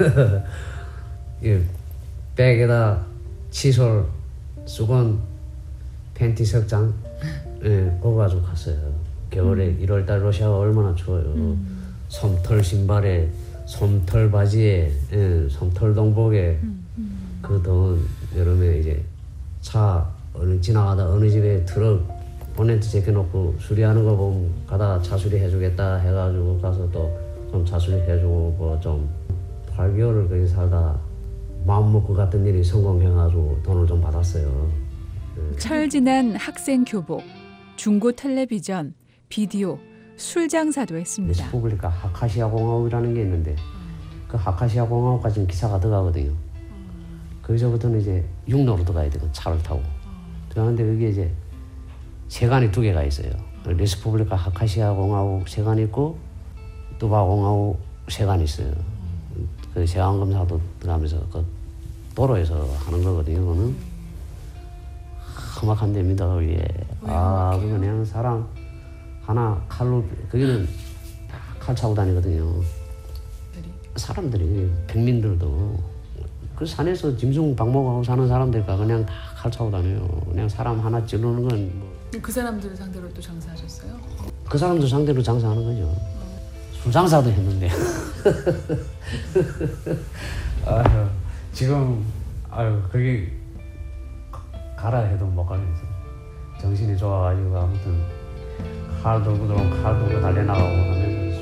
백에다 칫솔, 수건, 팬티 석장 그거 가지고 갔어요. 겨울에 1월달 러시아가 얼마나 추워요. 솜털 신발에, 솜털 바지에, 솜털 동복에 그 더운 여름에 이제 차 지나가다 어느 집에 트럭 보네트 제껴놓고 수리하는 거 보면 가다가 차 수리해주겠다 해가지고 가서 또 좀 차 수리해주고 뭐 좀 8개월을 거기 살다 마음 먹고 갔던 일이 성공해가지고 돈을 좀 받았어요. 철진한 학생 교복, 중고 텔레비전, 비디오, 술 장사도 했습니다. 레스포블리카 하카시아 공화국이라는 게 있는데 그 하카시아 공화국까지는 기차가 들어가거든요. 거기서부터는 이제 육로로 들어가야 되고 차를 타고 들어가는데 그게 이제 세관이 2개가 있어요. 레스포블리카 하카시아 공화국 세관이 있고 뚜바 공화국 세관이 있어요. 그 세관 검사도 들어가면서 그 도로에서 하는 거거든요. 그거는 험악한 데입니다. 거기에 그냥 사람 하나 칼로 거기는 칼 차고 다니거든요. 사람들이 백민들도 그 산에서 짐승 방목하고 사는 사람들과 그냥 다 칼 차고 다녀요. 그냥 사람 하나 찌르는 건 뭐. 그 사람들 상대로 또 장사하셨어요? 그 사람들 상대로 장사하는 거죠. 술 장사도 했는데. 아유, 지금 그게 가라 해도 못 가겠어. 정신이 좋아가지고 아무튼 칼 들고 들어오면 칼 들고 달려나가고 하면서.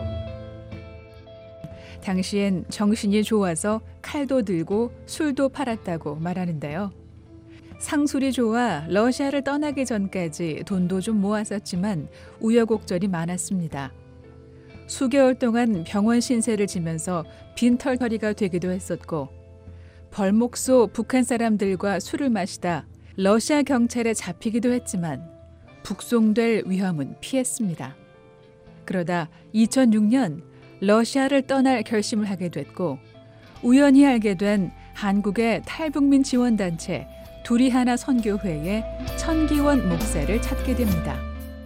당시엔 정신이 좋아서 칼도 들고 술도 팔았다고 말하는데요. 상술이 좋아 러시아를 떠나기 전까지 돈도 좀 모았었지만 우여곡절이 많았습니다. 수개월 동안 병원 신세를 지면서 빈털터리가 되기도 했었고 벌목소 북한 사람들과 술을 마시다 러시아 경찰에 잡히기도 했지만 북송될 위험은 피했습니다. 그러다 2006년 러시아를 떠날 결심을 하게 됐고 우연히 알게 된 한국의 탈북민 지원단체 둘이 하나 선교회의 천기원 목사를 찾게 됩니다.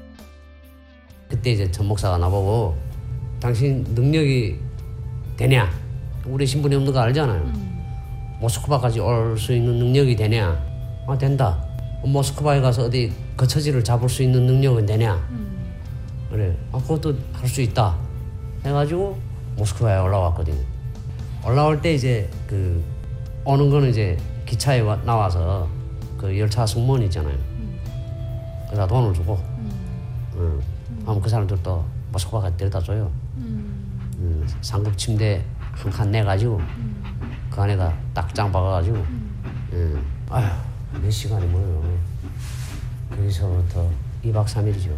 그때 이제 전 목사가 나보고 당신 능력이 되냐? 우리 신분이 없는 거 알잖아요. 모스크바까지 올 수 있는 능력이 되냐? 아 된다. 모스크바에 가서 어디 거처지를 잡을 수 있는 능력은 되냐? 그래. 아 그것도 할 수 있다. 해가지고 모스크바에 올라왔거든요. 올라올 때 이제 그 오는 거는 이제 기차에 나와서 그 열차 승무원 있잖아요. 그래서 돈을 주고, 하면 그 사람들도 모스크바까지 데려다 줘요. 상급 침대 한 칸 내가지고 그 안에다 딱 짱 박아가지고, 아휴 몇 시간이 뭐예요. 거기서부터 2박 3일이죠.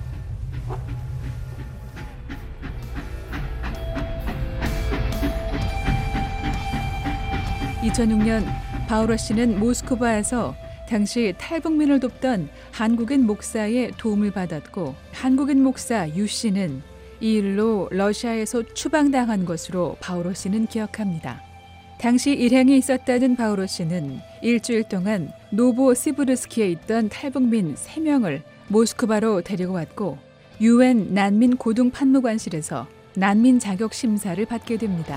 (2006년) 바오로 씨는 모스크바에서 당시 탈북민을 돕던 한국인 목사의 도움을 받았고 한국인 목사 유 씨는 이 일로 러시아에서 추방당한 것으로 바오로 씨는 기억합니다. 당시 일행이 있었다는 바오로 씨는 일주일 동안 노보시비르스크에 있던 탈북민 3명을 모스크바로 데리고 왔고 UN 난민 고등 판무관실에서 난민 자격 심사를 받게 됩니다.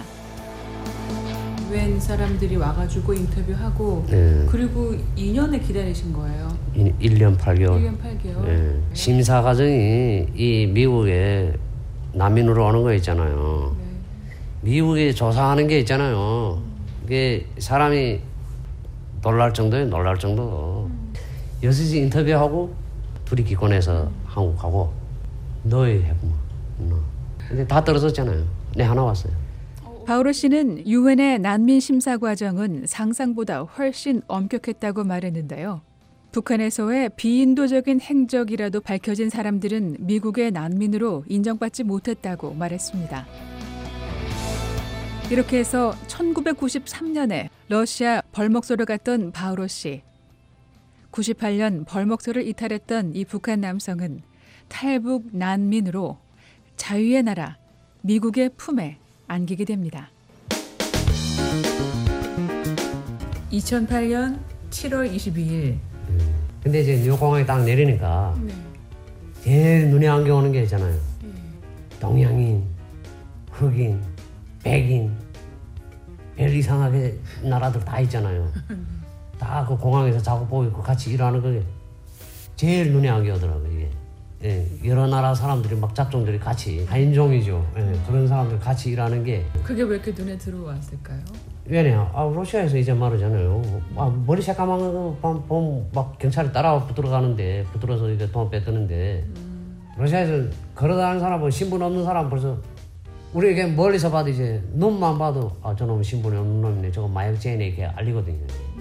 웬 사람들이 와가지고 인터뷰하고 그리고 2년을 기다리신 거예요. 1년 8개월. 1년 8개월. 네. 심사 과정이 이 미국에 난민으로 오는 거 있잖아요. 미국에 조사하는 게 있잖아요. 이게 사람이 놀랄 정도예요. 놀랄 정도. 6시 인터뷰하고 둘이 기권해서 한국 가고 너희 해보면 근데 다 떨어졌잖아요. 네 하나 왔어요. 바오로 씨는 유엔의 난민 심사 과정은 상상보다 훨씬 엄격했다고 말했는데요. 북한에서의 비인도적인 행적이라도 밝혀진 사람들은 미국의 난민으로 인정받지 못했다고 말했습니다. 이렇게 해서 1993년에 러시아 벌목소를 갔던 바오로 씨. 98년 벌목소를 이탈했던 이 북한 남성은 탈북 난민으로 자유의 나라 미국의 품에 안기게 됩니다. 2008년 7월 22일. 근데 이제 뉴욕 공항에 딱 내리니까 제일 눈에 안겨오는 게 있잖아요. 동양인, 흑인, 백인, 별 이상하게 나라들 다 있잖아요. 다 그 공항에서 작업복 입고 같이 일하는 게 제일 눈에 안겨오더라고요. 이게. 예, 여러 나라 사람들이 막 잡종들이 같이 다인종이죠. 예, 그런 사람들 같이 일하는 게 그게 왜 이렇게 눈에 들어왔을까요? 왜냐? 러시아에서 이제 말하잖아요. 머리 새까만 거 보면 막 경찰이 따라 붙들어가는데 붙들어서 이제 돈 뺏드는데 러시아에서 걸어다니는 사람은 신분 없는 사람 벌써 우리에게 멀리서 봐도 이제 눈만 봐도 저놈은 신분이 없는 놈이네. 저거 마약죄네 이렇게 알리거든요.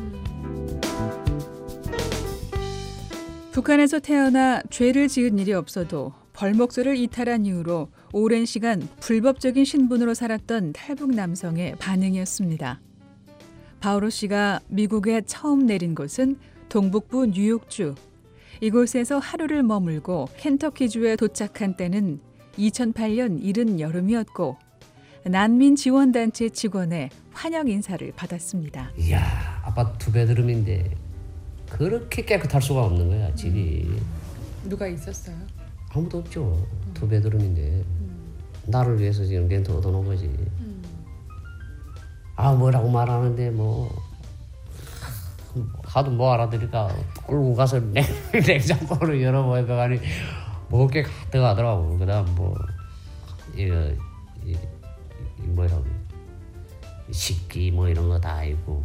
북한에서 태어나 죄를 지은 일이 없어도 벌목소를 이탈한 이후로 오랜 시간 불법적인 신분으로 살았던 탈북 남성의 반응이었습니다. 바오로 씨가 미국에 처음 내린 곳은 동북부 뉴욕주. 이곳에서 하루를 머물고 켄터키주에 도착한 때는 2008년 이른 여름이었고 난민 지원단체 직원의 환영 인사를 받았습니다. 이야, 아파트 2배드룸인데 그렇게 깨끗할 수가 없는 거야, 집이. 누가 있었어요? 아무도 없죠. 2배드룸인데. 나를 위해서 지금 렌트 얻어놓은 거지. 아 뭐라고 말하는데 뭐 하도 뭐 알아들으니까 끌고 가서 냉장고를 열어보니까 먹을 게 가득 하더라고. 그다음 뭐 이거 뭐라고 식기 뭐 이런 거 다 있고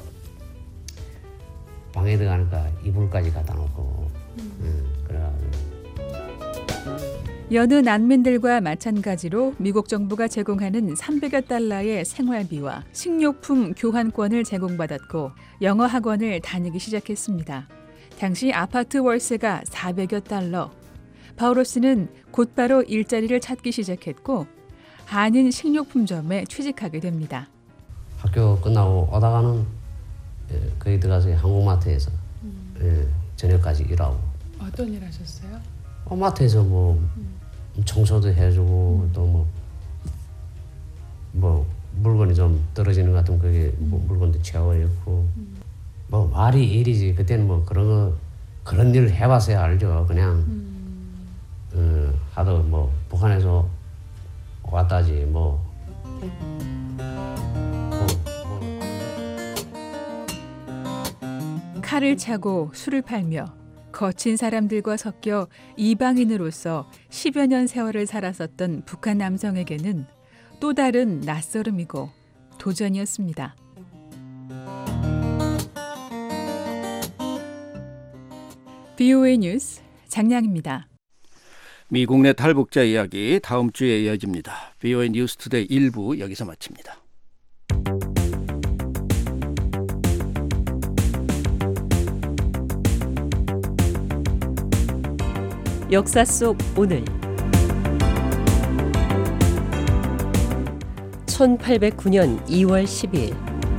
방에 들어가니까 이불까지 갖다 놓고 그래가지고. 여느 난민들과 마찬가지로 미국 정부가 제공하는 300여 달러의 생활비와 식료품 교환권을 제공받았고 영어 학원을 다니기 시작했습니다. 당시 아파트 월세가 400여 달러. 바오로스는 곧바로 일자리를 찾기 시작했고 한인 식료품점에 취직하게 됩니다. 학교 끝나고 오다가는 거기 들어가서 한국마트에서 저녁까지 일하고. 어떤 일 하셨어요? 마트에서 뭐 청소도 해주고 또 뭐 물건이 좀 떨어지는 것 같으면 그게 물건도 채워놓고 뭐 말이 일이지. 그때는 뭐 그런 일을 해봤어야 알죠. 그냥 하도 뭐 북한에서 왔다지 뭐. 칼을 차고 술을 팔며 거친 사람들과 섞여 이방인으로서 10여 년 세월을 살았었던 북한 남성에게는 또 다른 낯설음이고 도전이었습니다. VOA 뉴스 장량입니다. 미국 내 탈북자 이야기 다음 주에 이어집니다. VOA 뉴스 투데이 1부 여기서 마칩니다. 역사 속 오늘 1809년 2월 12일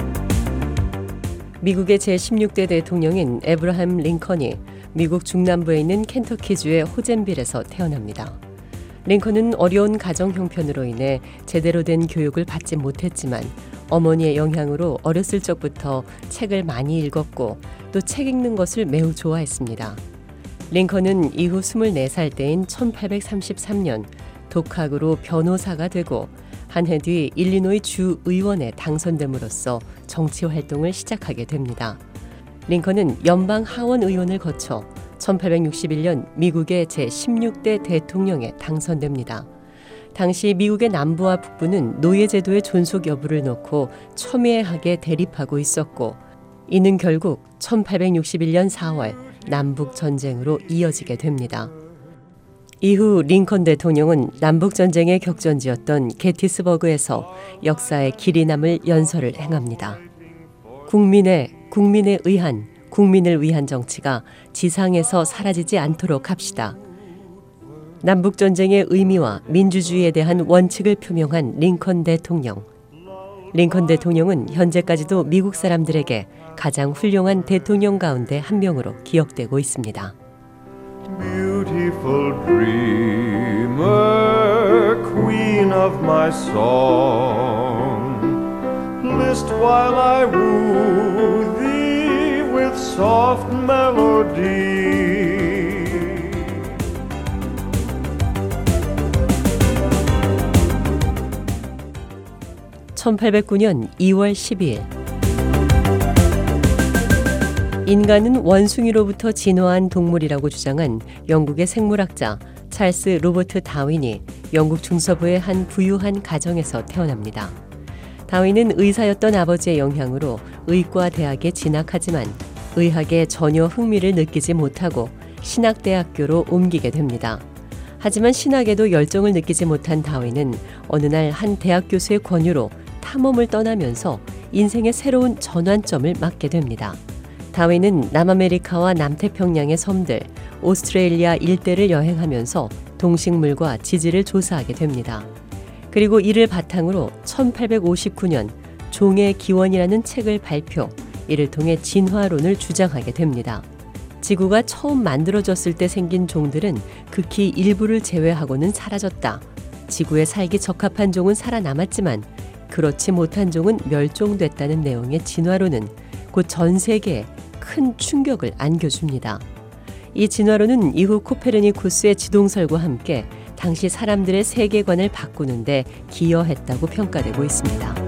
미국의 제16대 대통령인 에브라함 링컨이 미국 중남부에 있는 켄터키주의 호젠빌에서 태어납니다. 링컨은 어려운 가정 형편으로 인해 제대로 된 교육을 받지 못했지만 어머니의 영향으로 어렸을 적부터 책을 많이 읽었고 또 책 읽는 것을 매우 좋아했습니다. 링컨은 이후 24살 때인 1833년 독학으로 변호사가 되고 한 해 뒤 일리노이 주 의원에 당선됨으로써 정치 활동을 시작하게 됩니다. 링컨은 연방 하원 의원을 거쳐 1861년 미국의 제16대 대통령에 당선됩니다. 당시 미국의 남부와 북부는 노예제도의 존속 여부를 놓고 첨예하게 대립하고 있었고 이는 결국 1861년 4월 남북전쟁으로 이어지게 됩니다. 이후 링컨 대통령은 남북전쟁의 격전지였던 게티스버그에서 역사의 길이 남을 연설을 행합니다. 국민을 위한 정치가 지상에서 사라지지 않도록 합시다. 남북전쟁의 의미와 민주주의에 대한 원칙을 표명한 링컨 대통령. 링컨 대통령은 현재까지도 미국 사람들에게 가장 훌륭한 대통령 가운데 한 명으로 기억되고 있습니다. Beautiful dreamer, queen of my song, list while I woo thee with soft melody. 1809년 2월 12일 인간은 원숭이로부터 진화한 동물이라고 주장한 영국의 생물학자 찰스 로버트 다윈이 영국 중서부의 한 부유한 가정에서 태어납니다. 다윈은 의사였던 아버지의 영향으로 의과 대학에 진학하지만 의학에 전혀 흥미를 느끼지 못하고 신학대학교로 옮기게 됩니다. 하지만 신학에도 열정을 느끼지 못한 다윈은 어느 날 한 대학 교수의 권유로 탐험을 떠나면서 인생의 새로운 전환점을 맞게 됩니다. 다윈은 남아메리카와 남태평양의 섬들, 오스트레일리아 일대를 여행하면서 동식물과 지질을 조사하게 됩니다. 그리고 이를 바탕으로 1859년 종의 기원이라는 책을 발표, 이를 통해 진화론을 주장하게 됩니다. 지구가 처음 만들어졌을 때 생긴 종들은 극히 일부를 제외하고는 사라졌다. 지구에 살기 적합한 종은 살아남았지만 그렇지 못한 종은 멸종됐다는 내용의 진화론은 곧 전 세계에 큰 충격을 안겨줍니다. 이 진화론은 이후 코페르니쿠스의 지동설과 함께 당시 사람들의 세계관을 바꾸는데 기여했다고 평가되고 있습니다.